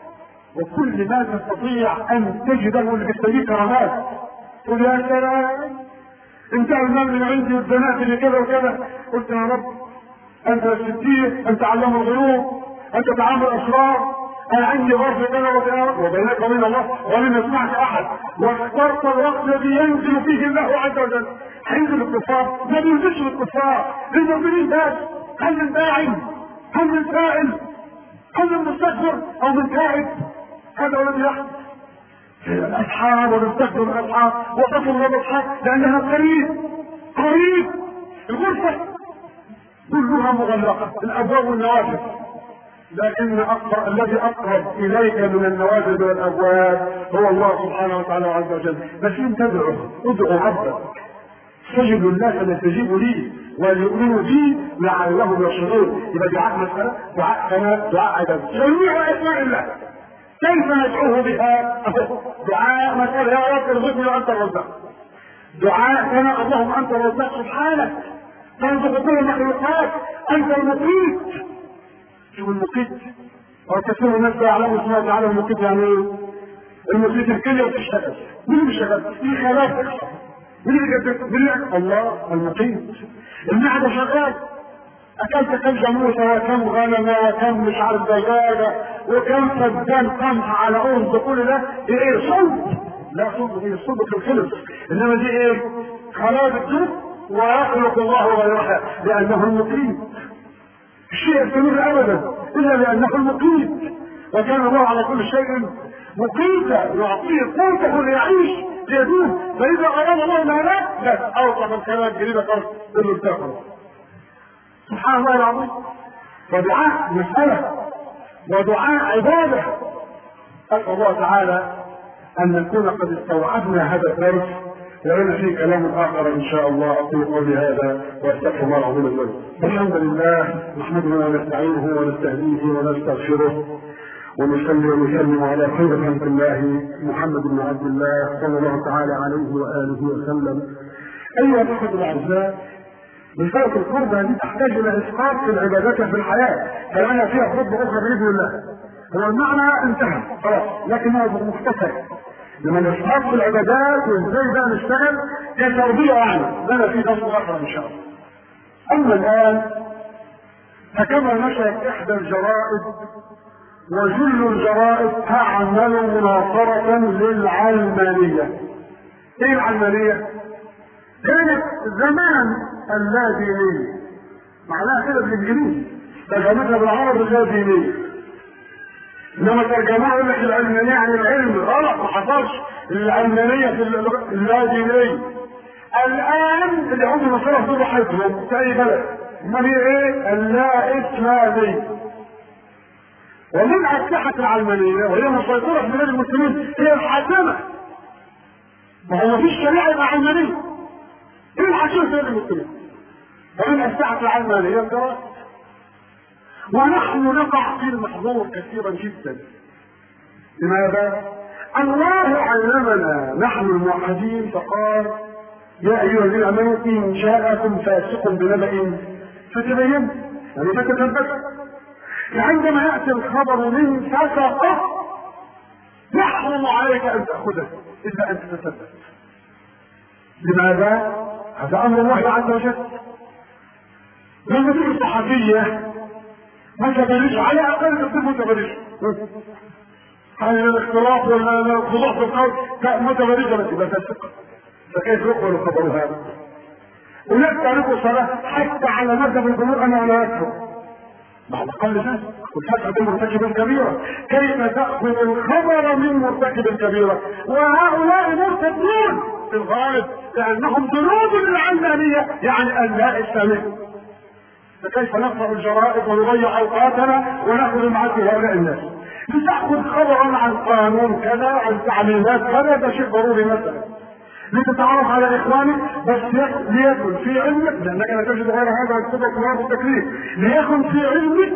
وكل ما تستطيع ان تجده لتستجيب كرامات. قل يا سلام انت المال من عندي والبنات اللي كذا وكذا. قلت يا رب انت الستير، انت علام الغيوب، انت تعامل الاسرار، انا عندي غرف كذا وكذا وبينك وبين الله ولم يسمعك احد. واخترت الوقت الذي ينزل فيه الله عز وجل. هينزل الكفار؟ ما بينزلش الكفار، للمؤمنين بس. هل من داعي؟ هل من سائل؟ هل من مستكبر او من تائب؟ هذا الذي يحدث. الاصحاب ونستخدم الاصحاب وتصل الاصحاب لانها قريب قريب. الغرفه كلها مغلقه الابواب والنوافذ، لكن الذي اقرب اليك من النوافذ والابواب هو الله سبحانه وتعالى عز وجل. بس انت ادعو ربك. استجب للناس ان يستجيبوا لي وليؤمنوا بي لعلهم يرشدون. يبقى دعاء مساله، دعاء ثناء، دعاء عباده. جميع اسماء الله كيف ندعوه بها؟ دعاء مسألة يا رب ارزقني وانت الرزاق. دعاء كما اللهم انت الرزاق سبحانك تنطق كل المخلوقات، انت المقيت. شوف المقيت، وكثير من الناس لا يعلمون سبحانه وتعالى المقيت يعني ايه؟ المقيت الكليه وتشتغل، مين اللي بيشتغل؟ في خلاف تكسر، مين اللي جدد؟ مين؟ الله المقيت. المعده شغال، اكلت كم جاموسه وكم غنمه وكم مش عارف دجاجه وكم فدان قمح على ارز، كل ده ايه؟ صلب. لا صلب، هي الصلب في الخلص، انما دي ايه؟ خلايا بتدوب ويخلق الله غيرها لانه المقيت. الشيء يستمر ابدا الا لانه المقيت، وكان الله على كل شيء مقيتا يعطيه قوته ليعيش ليدوم. فاذا اراد الله ما لا اوقف الكلام جديده خالص بالمستقبل. سبحان الله العظيم. ودعاء مسألة ودعاء عبادة. أسأل الله تعالى أن نكون قد استوعبنا هذا الدرس، ولنا فيه كلام آخر إن شاء الله. أقول قولي هذا وأستغفر الله العظيم لي ولكم. الحمد لله نحمده ونستعينه ونستهديه ونستغفره ونصلي ونسلم على خير خلق الله محمد بن عبد الله صلى الله تعالى عليه وآله وسلم. أيها الأخوة الأعزاء، مسألة القرب هذه تحتاج إلى إسقاط في العبادات في الحياة، فلنا فيها خطبة أخرى بإذن الله. هو المعنى انتهى خلاص، لكنه مختصر لمن إسقاط في العبادات وإزاي بقى نشتغل كتربية يعني، لنا فيه درس آخر إن شاء الله. أما الآن فكما نشرت إحدى الجرائد وجل الجرائد تعمل مناصرة للعلمانية. إيه العلمانية؟ كانت زمان اللادينية، معناها كده بالانجليزي، ترجمتها بالعربي اللادينية، انما ترجموها يقول لك العلمانية يعني العلم. غلط، ما حصلش. العلمانية في اللادينية. الان اليهود والنصارى يفضلوا حياتهم في اي بلد، امال هي ايه؟ اللا اسلامية. ومن اسلحة العلمانية وهي مسيطرة في بلاد المسلمين هي الحاكمة. ما هو مفيش شريعة علمانية. ايه الحاكمة في بلاد المسلمين؟ ومن اسلحة العلمانية الجرائم. ونحن نقع في المحظور كثيرا جدا. لماذا؟ الله علمنا نحن الموحدين فقال يا ايها الذين امنوا ان جاءكم فاسق بنبأ فتبينوا، يعني فتثبتوا. عندما ياتي الخبر من فسق يحرم عليك ان تاخذه الا ان تتثبت. لماذا؟ هذا امر الله عز وجل. لما تيجي الصحفيه ما تبرش على اقل تكون متبرش، على الاختلاط والخضوع في القول ما تبرش ولا تبقى تثق. فكيف يقبل خبر هذا؟ ولست تعرفوا صلاه حتى على مذهب الجمهور انه لا يكفر بعد اقل ذلك والفتح بمرتكب الكبيره. كيف تاخذ الخبر من مرتكب الكبيره؟ وهؤلاء مرتدون في الغالب لانهم ذنوب العلمانيه يعني اللا اسلاميه. فكيف نقرأ الجرائد ونضيع اوقاتنا وناخذ معك هؤلاء الناس لتاخذ خبرا عن قانون كذا عن تعليمات كذا؟ ده شيء ضروري مثلا لتتعرف على اخوانك، بس ليكن في علمك، لانك لا تجد غير هذا الكتب وهذا التكليف، ليكن في علمك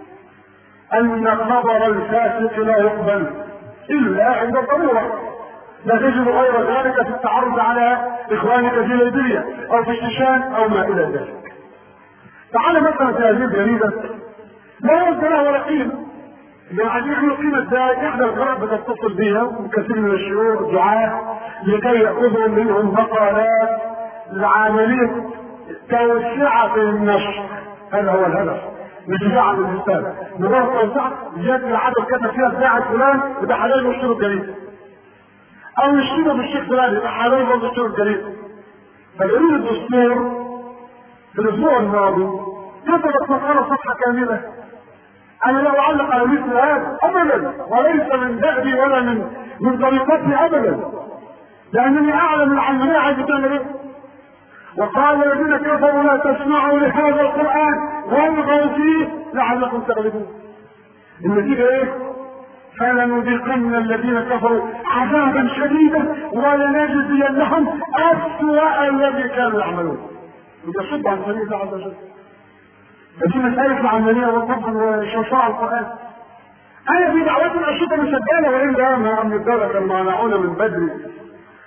ان خبر الفاسق لا يقبل الا عند الضروره. لا تجد غير ذلك في التعرف على اخوانك في ليبيريا او في الشيشان او ما الى ذلك. تعال مثلا في هذه الجريده لا يوجد لها ولا قيمه. يعني نحن قيمة ذلك احدى القراء بتتصل بها وكثير من الشيوخ دعاة لكي يأخذوا منهم مقالات لعملية توسعة النشر. هذا هو الهدف، مش دعم الإنسان. مجرد توسعة زيادة العدد كتب فيها بتاع فلان يبقى حلال يشتروا الجريدة، أو يشتروا بالشيخ فلان يبقى حلال برضه يشتروا الجريدة. فدليل الدستور في الأسبوع الماضي كتبت مقالة صفحة كاملة. انا لا اعلق على مثل هذا ابدا، وليس من دأبي ولا من طريقتي ابدا، لانني اعلم العلمانية عايزة تعمل ايه. وقال الذين كفروا لا تسمعوا لهذا القرآن والغوا فيه لعلكم تغلبون. النتيجة ايه؟ فلنذيقن الذين كفروا عذابا شديدا ولنجزينهم اسوأ الذي كانوا يعملون. يصد عن سبيل الله عز وجل. فدي مسألة العملية والطبع وشرشاع القرآن. أنا في دعوات الأشرطة مسجلة وإلا ما أمن الدولة كان مانعونا من بدري.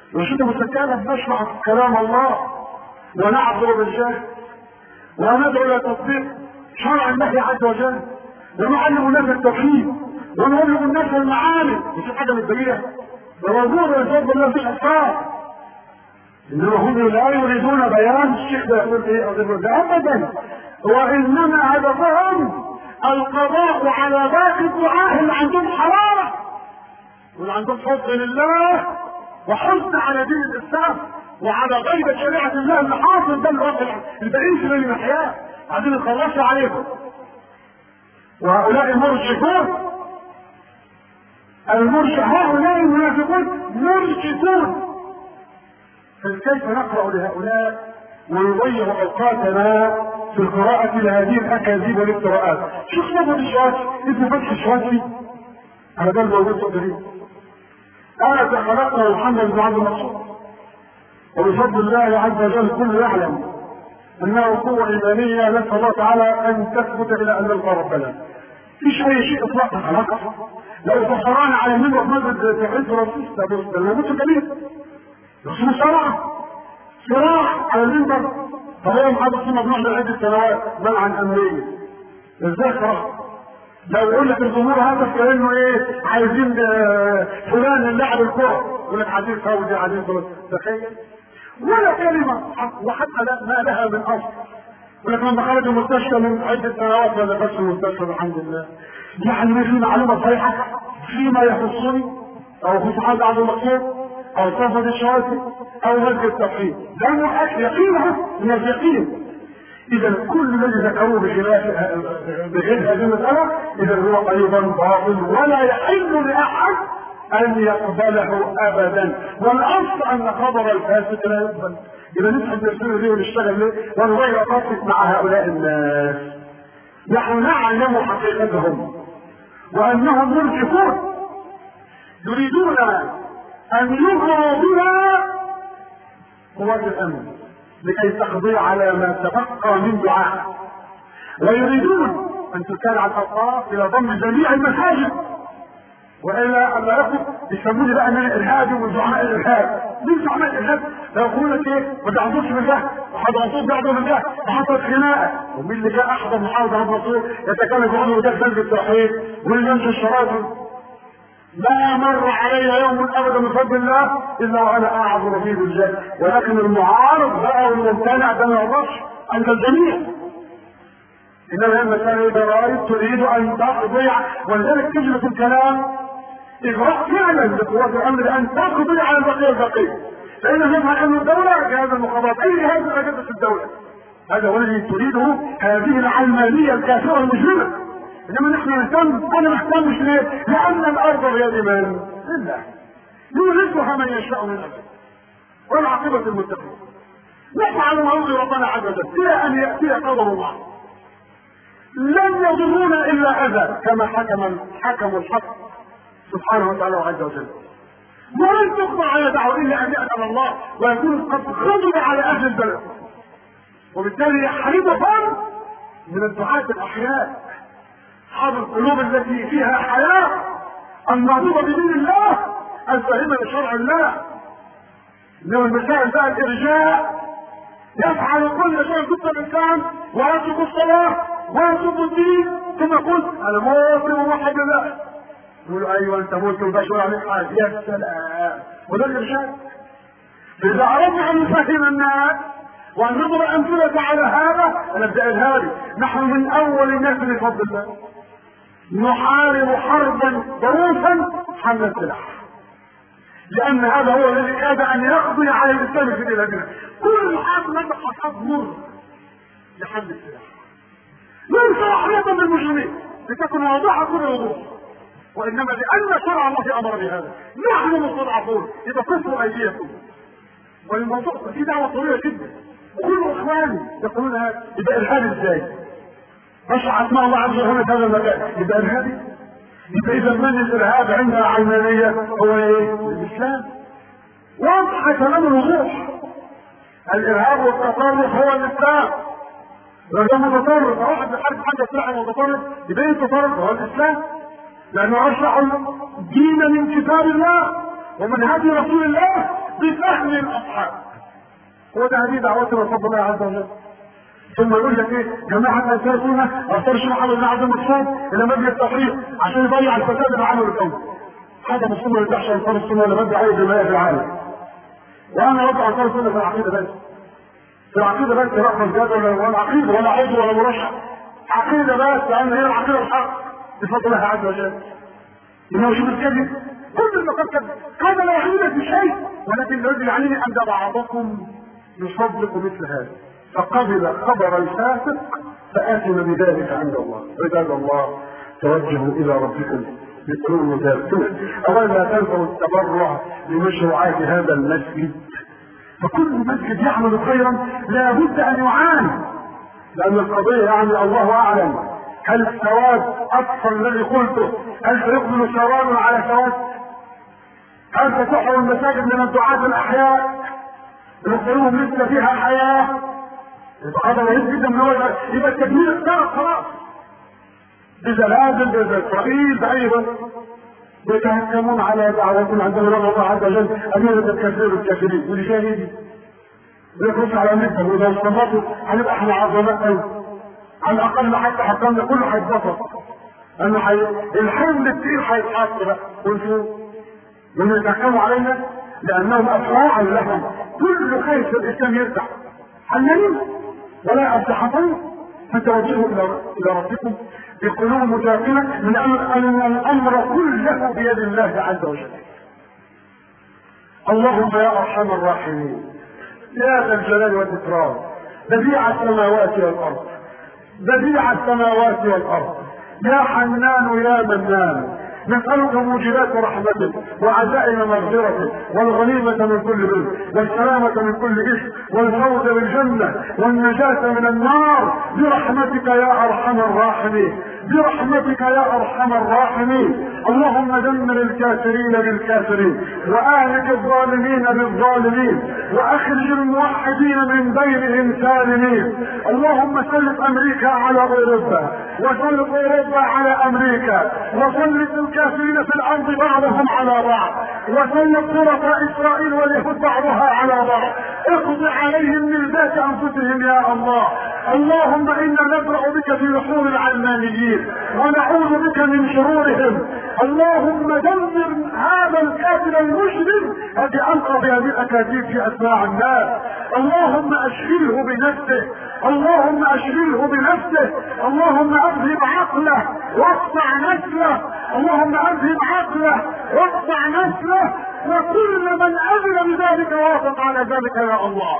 وشده مسكنة نشرح كلام الله ونعذر بالجهل وندعو الى تطبيق شرع الله عز وجل ونعلم الناس التوحيد ونعلم الناس المعاني. مش حاجه من الدنيا ده موجود ويفضل الله في الاشخاص، انما هم لا يريدون بيان. الشيخ ده يقول ايه ابدا، وانما هدفهم القضاء على باقي الدعاة اللي عندهم حراره واللي عندهم حب لله وحزن على دين الاسلام وعلى غيبة شريعة الله اللي حاصل ده الواقع البعيد من الحياة عايزين يخلصوا عليكم. وهؤلاء المرشدون هؤلاء المنافقون مرشدون. فكيف نقرأ لهؤلاء ونضيع أوقاتنا في القراءة لهذه الأكاذيب والافتراءات؟ شوف صدر الشواتي اسمه فتح الشواتي على ده الموجود صدرين. أنا خلقنا محمد بن عبد المقصود وبفضل الله عز وجل كل يعلم انه قوة ايمانية نسأل الله تعالى ان تثبت الى ان نلقى ربنا. مفيش اي شيء اطلاقا خلاص. لو فخران على يمين وحمد في حزب رئيس ده موت كبير. رسول صراع على المنبر فهو محاضر ثم بنحضر عدة سنوات منعا امنيا. ازاي صراع؟ لو يقول لك الجمهور هذا كانه ايه عايزين فلان اللعب الكرة يقول لك عايزين فوزي عايزين فوزي. تخيل ولا كلمة وحتى ما لها من اصل. ولكن لما خرج المستشفى من عدة سنوات ولا بس المستشفى الحمد لله يعني ما في معلومة صحيحة فيما يخصني او خصوص حاجة عبد المقصود او صفة الشواتي او مسجد التوحيد. ده يقينه من اليقين. اذا كل الذي ذكروه بغير هذه المسألة اذا هو ايضا باطل ولا يحل لاحد ان يقبله ابدا. والاصل ان خبر الفاسق لا يقبل. اذا نسحب نفسنا ليه ونشتغل ليه ونغير قصص مع هؤلاء الناس؟ نحن نعلم حقيقتهم وانهم مرجفون يريدون ان يغروا بها قوات الامن لكي تقضي على ما تبقى من دعاء، ويريدون ان تكال على الاوقاف الى ضم جميع المساجد والا الا يكون يسموني بقى ان انا ارهابي وزعماء الارهاب. مين زعماء الارهاب؟ لو يقولوا لك ايه ما تعرفوش بالله وحد عصور بعده بالله وحصلت خناقه ومين اللي جاء احضر محاضره الرسول يتكلم عنه ده سلب التوحيد واللي يمشي الشراطر. ما مر علي يوم ابدا من فضل الله الا وانا اعظم فيه بالله. ولكن المعارض بقى والممتنع ده ما يقدرش عند الجميع. انما المسألة اذا رأيت تريد ان تقضي ولذلك تجد في الكلام اغراء فعلا لقوات الامر ان تقضي على البقية. لان نفهم ان الدولة جهاز المخابرات اي جهاز من اجهزة الدولة هذا هو الذي تريده هذه العلمانية الكافرة المجرمة. انما نحن نهتم. انا ما اهتمش ليه؟ لان الارض بيد من؟ لله يورثها من يشاء من عباده والعاقبة المتقين. نفعل ما يرضي ربنا عز وجل الى ان ياتي قدر الله. لن يضرون الا اذى كما حكم الحق سبحانه وتعالى عز وجل. ولن تقضى على دعوه الا ان يأذن الله ويكون قد غضب على اهل البلد وبالتالي يحرمهم من الدعاة الاحياء اصحاب القلوب التي فيها حياة الناظرة بدين الله الفاهمة لشرع الله. انما المسائل بقى الارجاء يفعل كل شيء ضد الانسان ويترك الصلاة ويترك الدين ثم يقول انا مسلم ووحد الله. يقولوا ايوه انت مسلم بشر عليك حاجة. يا سلام وده الارشاد. اذا اردنا ان نفهم الناس وان نضرب امثلة على هذا نبدا الهادي. نحن من اول الناس بفضل الله نحارب حربا ضروسا حمل السلاح لان هذا هو الذي كاد ان يقضي على الاسلام في بلادنا. كل حرب نجح حرب مر لحل السلاح ليس رحمة بالمجرمين لتكن واضحة كل الوضوح وانما لان شرع الله امر بهذا. نحن مستضعفون اذا كفوا ايديكم والموضوع في دعوة طويلة جدا وكل اخواني يقولون هذا. يبقى الارهاب ازاي؟ مشروع اسماء الله عز وجل في هذا المكان يبقى ارهابي. يبقى اذا من الارهاب عندنا علمانية هو ايه؟ الاسلام. واضحة كلام الوضوح. الارهاب والتطرف هو الاسلام. لو ده متطرف واحد بيحارب حاجة سلاح متطرف يبقى ايه التطرف؟ هو الاسلام. لانه اشرح دين من كتاب الله ومن هدي رسول الله بفهم الحق. هو ده هذه دعوتنا بفضل الله عز وجل. ثم يقول لك ايه؟ جماعه انصار السنه اختار الشيخ محمد بن عبد المقصود الى مجلس التحرير عشان يضيع الفساد في العالم الكوني. هذا مسلم ما يفتحش انصار السنه ولا بدي عايز جماعه في العالم. وانا وضع انصار السنه في العقيده بس. في العقيده بس رقم زياده ولا عقيده ولا عضو ولا مرشح. عقيده بس لان هي العقيده الحق بفضل الله عز وجل. انه شوف الكذب كل المقام كذب. هذا لا يعنينا بشيء ولكن الذي يعنيني ان بعضكم يصدق مثل هذا. فقبل خبر الفاسق فآتنا بذلك عند الله. عباد الله توجهوا الى ربكم بقلوب متابعة. اولا لا تنسوا التبرع لمشروعات هذا المسجد. فكل مسجد يعمل خيرا لا بد ان يعاني، لان القضيه يعني الله اعلم هل الثواب اكثر الذي قلته؟ هل سيقبل ثواب على ثواب؟ هل ستحرم المساجد من الدعاة الاحياء يقولون لسه فيها حياه؟ يبقى هذا رهيب جدا من هو يبقى التدمير اختار خلاص بزلازل باسرائيل بايضا يتهكمون على دعوتنا عندما نرى الله عز وجل امينه الكثير والكافرين والجاهلين ويخرج على امريكا واذا استمروا هنبقى احنا عظماء قوي على الاقل حتى حكمنا كله هيتبسط انه الحمل الثقيل هيتحط بقى وانتوا لما يتحكموا علينا لانهم افراعا لهم كل خير في الاسلام يرجع حنانين ولا اصلحتين. فتوجهوا الى ربكم بقلوب متيقنه من ان الامر كله بيد الله عز وجل. اللهم يا ارحم الراحمين يا ذا الجلال والاكرام بديع السماوات والارض بديع السماوات والارض يا حنان يا منان نسألك موجبات رحمتك وعزائم مغفرتك والغنيمة من كل بر والسلامة من كل إثم والفوز بالجنة والنجاة من النار برحمتك يا أرحم الراحمين برحمتك يا أرحم الراحمين. اللهم دمر الكافرين بالكافرين وأهلك الظالمين بالظالمين وأخرج الموحدين من بينهم سالمين. اللهم سلط أمريكا على أوروبا وسلط أوروبا على أمريكا وسلط الكافرين في الأرض بعضهم على بعض وسلط طرف إسرائيل واليهود بعضها على بعض. اقض عليهم من ذات أنفسهم يا الله. اللهم إنا نبرأ بك في لحوم العلمانيين ونعوذ بك من شرورهم. اللهم دمر هذا الكافر المجرم الذي ألقى بهذه الأكاذيب في أسماع الناس. اللهم أشغله بنفسه اللهم أشغله بنفسه. اللهم أذهب عقله واقطع نسله. اللهم أذهب عقله واقطع نسله وكل من أذن بذلك وافق على ذلك يا الله.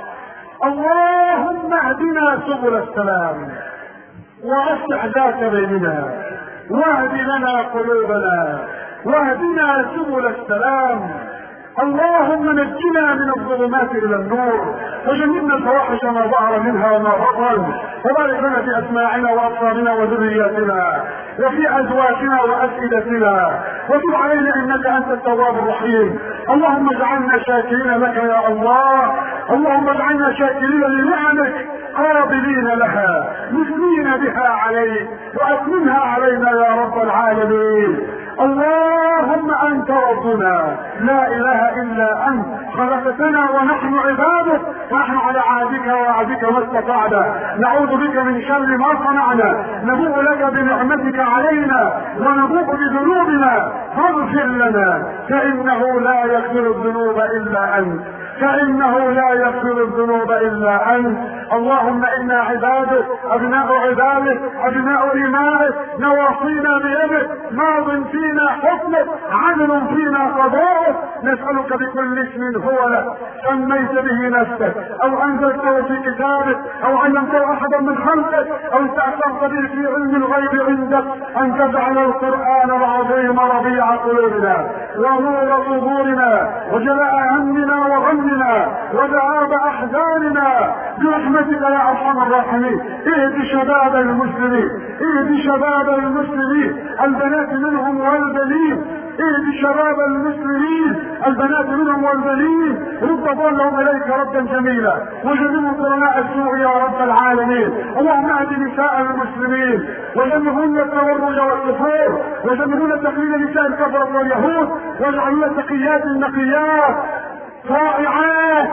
اللهم اهدنا سبل السلام واصلح ذات بيننا واهد لنا قلوبنا واهدنا سبل السلام. اللهم نجنا من الظلمات الى النور وجنبنا الفواحش ما ظهر منها وما بطن وبارك لنا في اسماعنا وابصارنا وذرياتنا وفي ازواجنا وافئدتنا وتب علينا انك انت التواب الرحيم. اللهم اجعلنا شاكرين لك يا الله. اللهم اجعلنا شاكرين لنعمك قابلين لها مثنين بها عليك واتممها علينا يا رب العالمين. اللهم انت ربنا لا اله الا انت خلقتنا ونحن عبادك ونحن على عهدك ووعدك ما استطعنا نعوذ بك من شر ما صنعنا نبوء لك بنعمتك علينا ونبوء بذنوبنا فاغفر لنا فانه لا يغفر الذنوب الا انت فإنه لا يغفر الذنوب إلا أنت. اللهم إنا عبادك أبناء عبادك أبناء إيمانك نواصينا بيدك ماض فينا حكمك عدل فينا قضاءك. نسألك بكل اسم هو لك سميت به نفسك أو أنزلته في كتابك أو علمته أحدا من خلقك أو استأثرت به في علم الغيب عندك أن تجعل القرآن العظيم ربيع قلوبنا ونور صدورنا وجلاء همنا وغمنا وذهاب احزاننا برحمتك يا ارحم الراحمين. اهد شباب المسلمين اهد شباب المسلمين البنات منهم والبنين اهد شباب المسلمين البنات منهم والبنين رد ضلهم اليك ردا جميلا وجنبهم قرناء السوء يا رب العالمين. اللهم اهد نساء المسلمين وجنبهن التبرج والكفور وجنبهن تقليد نساء الكفرة واليهود واجعلن تقيات نقيات طائعات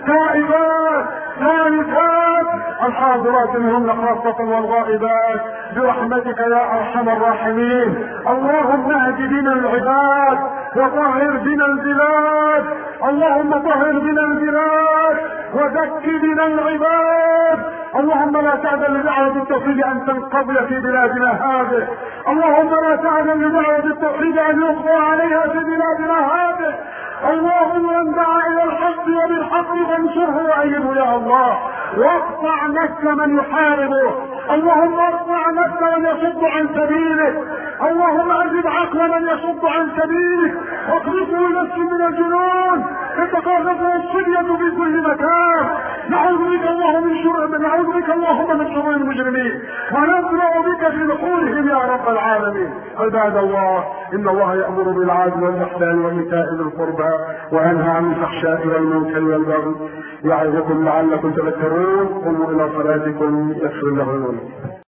تائبات ثالثات الحاضرات منهن خاصة والغائبات برحمتك يا أرحم الراحمين. اللهم اهد بنا العباد وطهر بنا البلاد، اللهم طهر بنا البلاد وزك بنا العباد. اللهم لا تأذن لدعوة التوحيد أن تنقضي في بلادنا هذه، اللهم لا تأذن لدعوة التوحيد أن يقضى عليها في بلادنا هذه. اللهم من دعا إلى الحق وبالحق فانصره وأيده يا الله، واقطع نسل من يحاربه، اللهم اقطع نسل من يصد عن سبيلك، اللهم أجب عقل من يصد عن سبيلك، واخلصه نفس من الجنون تتقاذفه الصبية في كل مكان. نعوذ بك اللهم من شرور المجرمين ونبرأ بك في نحورهم يا رب العالمين. عباد الله، إن الله يأمر بالعدل والإحسان وإيتاء ذي القربى وينهى عن الفحشاء والمنكر والبغي يعظكم لعلكم تذكرون. قوموا إلى صلاتكم يغفر لكم.